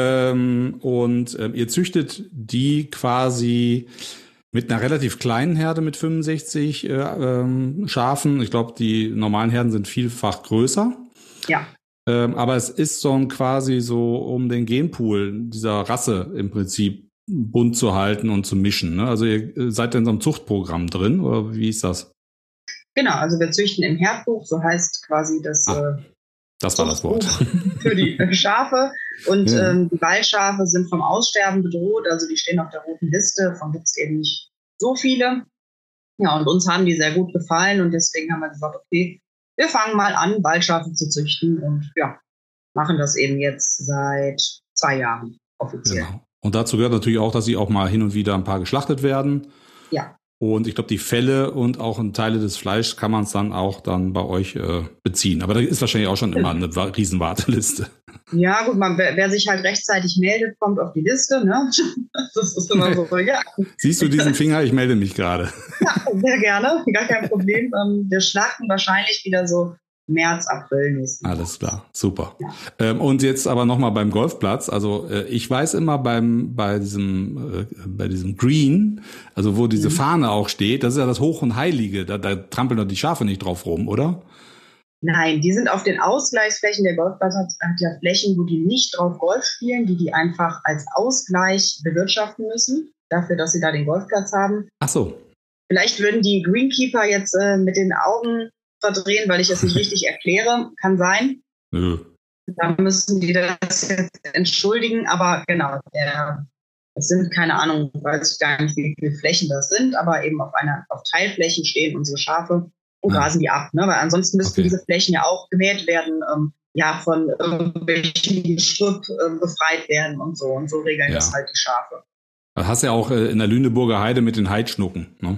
S2: Ähm, und ähm, ihr züchtet die quasi mit einer relativ kleinen Herde mit fünfundsechzig äh, ähm, Schafen. Ich glaube, die normalen Herden sind vielfach größer.
S3: Ja.
S2: Ähm, aber es ist so ein quasi so, um den Genpool dieser Rasse im Prinzip bunt zu halten und zu mischen. Ne? Also ihr seid in so einem Zuchtprogramm drin, oder wie ist das?
S3: Genau, also wir züchten im Herdbuch, so heißt quasi das,
S2: ah,
S3: äh,
S2: das war das Wort.
S3: Für die Schafe. Und
S2: ja.
S3: ähm, die Waldschafe sind vom Aussterben bedroht, also die stehen auf der roten Liste, von gibt es eben nicht so viele. Ja, und uns haben die sehr gut gefallen und deswegen haben wir gesagt, okay, wir fangen mal an, Waldschafe zu züchten und ja, machen das eben jetzt seit zwei Jahren offiziell.
S2: Genau. Und dazu gehört natürlich auch, dass sie auch mal hin und wieder ein paar geschlachtet werden.
S3: Ja.
S2: Und ich glaube, die Felle und auch Teile des Fleischs kann man es dann auch dann bei euch äh, beziehen. Aber da ist wahrscheinlich auch schon immer eine riesen Warteliste.
S3: Ja, gut, man, wer, wer sich halt rechtzeitig meldet, kommt auf die Liste, ne? Das ist immer so, ja.
S2: Siehst du diesen Finger? Ich melde mich gerade.
S3: Ja, sehr gerne, gar kein Problem. Wir schlachten wahrscheinlich wieder so März, April nächsten Jahr.
S2: Alles klar, super.
S3: Ja.
S2: Ähm, und jetzt aber nochmal beim Golfplatz. Also äh, ich weiß immer beim bei diesem äh, bei diesem Green, also wo diese mhm. Fahne auch steht, das ist ja das Hoch und Heilige. Da, da trampeln doch die Schafe nicht drauf rum, oder?
S3: Nein, die sind auf den Ausgleichsflächen. Der Golfplatz hat, hat ja Flächen, wo die nicht drauf Golf spielen, die die einfach als Ausgleich bewirtschaften müssen, dafür, dass sie da den Golfplatz haben.
S2: Ach so.
S3: Vielleicht würden die Greenkeeper jetzt äh, mit den Augen verdrehen, weil ich es nicht richtig erkläre. Kann sein.
S2: Nö.
S3: Da müssen die das jetzt entschuldigen. Aber genau, der, es sind keine Ahnung, weiß ich gar nicht, wie viele Flächen das sind, aber eben auf einer auf Teilflächen stehen unsere Schafe und grasen die ab. Ne? Weil ansonsten müssten okay. diese Flächen ja auch gemäht werden, ähm, ja, von irgendwelchen Gestrüpp ähm, befreit werden und so. Und so regeln ja. das halt die Schafe.
S2: Das hast du ja auch äh, in der Lüneburger Heide mit den Heidschnucken, ne?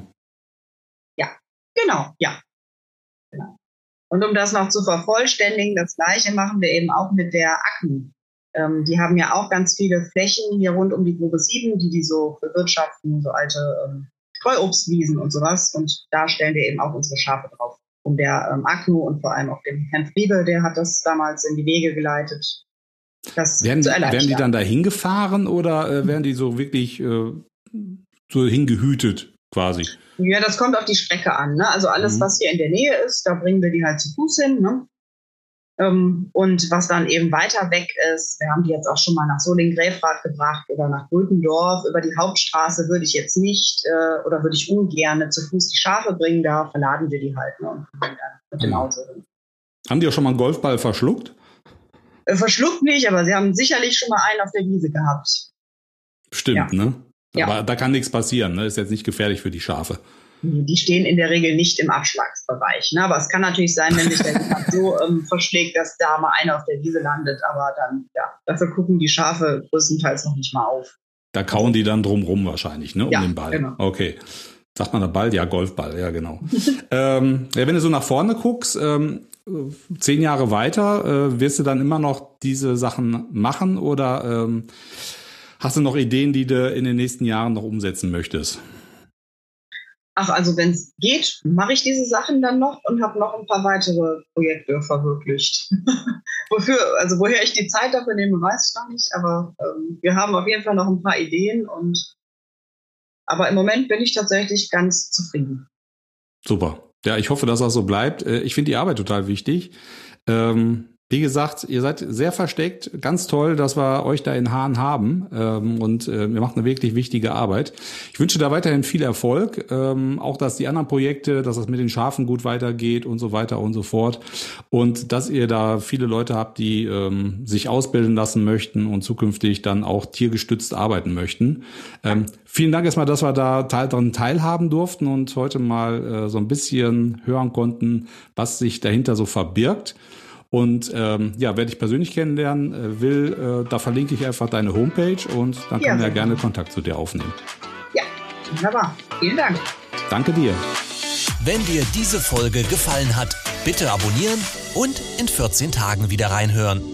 S3: Ja, genau, ja. Genau. Und um das noch zu vervollständigen, das Gleiche machen wir eben auch mit der Akne. Ähm, die haben ja auch ganz viele Flächen hier rund um die Grube sieben, die die so bewirtschaften, so alte ähm, Streuobstwiesen und sowas. Und da stellen wir eben auch unsere Schafe drauf. Und der ähm, Akne und vor allem auch dem Herrn Friebe, der hat das damals in die Wege geleitet. Das
S2: werden, die, werden die dann da hingefahren oder äh, werden die so wirklich äh, so hingehütet quasi?
S3: Ja, das kommt auf die Strecke an. Ne? Also alles, mhm. was hier in der Nähe ist, da bringen wir die halt zu Fuß hin. Ne? Ähm, und was dann eben weiter weg ist, wir haben die jetzt auch schon mal nach Solingen-Gräfrath gebracht oder nach Gultendorf. Über die Hauptstraße würde ich jetzt nicht äh, oder würde ich ungern zu Fuß die Schafe bringen. Da verladen wir die halt, ne? Und bringen dann mit dem Auto hin.
S2: Haben die auch schon mal einen Golfball verschluckt?
S3: Äh, verschluckt nicht, aber sie haben sicherlich schon mal einen auf der Wiese gehabt.
S2: Stimmt, ja. ne?
S3: Ja.
S2: Aber da kann nichts passieren, ne? Ist jetzt nicht gefährlich für die Schafe.
S3: Die stehen in der Regel nicht im Abschlagsbereich. Ne? Aber es kann natürlich sein, wenn sich der jemand so ähm, verschlägt, dass da mal einer auf der Wiese landet. Aber dann, ja, dafür gucken die Schafe größtenteils noch nicht mal auf.
S2: Da kauen die dann drumrum wahrscheinlich, ne? Um
S3: ja,
S2: den Ball.
S3: Genau.
S2: Okay. Sagt man da Ball? Ja, Golfball, ja, genau. ähm, ja, wenn du so nach vorne guckst, ähm, zehn Jahre weiter, äh, wirst du dann immer noch diese Sachen machen oder ähm, hast du noch Ideen, die du in den nächsten Jahren noch umsetzen möchtest?
S3: Ach, also wenn es geht, mache ich diese Sachen dann noch und habe noch ein paar weitere Projekte verwirklicht. Wofür, also woher ich die Zeit dafür nehme, weiß ich noch nicht, aber ähm, wir haben auf jeden Fall noch ein paar Ideen und aber im Moment bin ich tatsächlich ganz zufrieden.
S2: Super. Ja, ich hoffe, dass das so bleibt. Ich finde die Arbeit total wichtig. Ähm, Wie gesagt, ihr seid sehr versteckt. Ganz toll, dass wir euch da in Hahn haben. Ähm, und äh, ihr macht eine wirklich wichtige Arbeit. Ich wünsche da weiterhin viel Erfolg. Ähm, auch, dass die anderen Projekte, dass das mit den Schafen gut weitergeht und so weiter und so fort. Und dass ihr da viele Leute habt, die ähm, sich ausbilden lassen möchten und zukünftig dann auch tiergestützt arbeiten möchten. Ähm, vielen Dank erstmal, dass wir da teil dran teilhaben durften und heute mal äh, so ein bisschen hören konnten, was sich dahinter so verbirgt. Und ähm, ja, wer dich persönlich kennenlernen äh, will, äh, da verlinke ich einfach deine Homepage und dann ja, können wir ja gerne Kontakt zu dir aufnehmen.
S3: Ja, wunderbar. Vielen Dank.
S2: Danke dir.
S1: Wenn dir diese Folge gefallen hat, bitte abonnieren und in vierzehn Tagen wieder reinhören.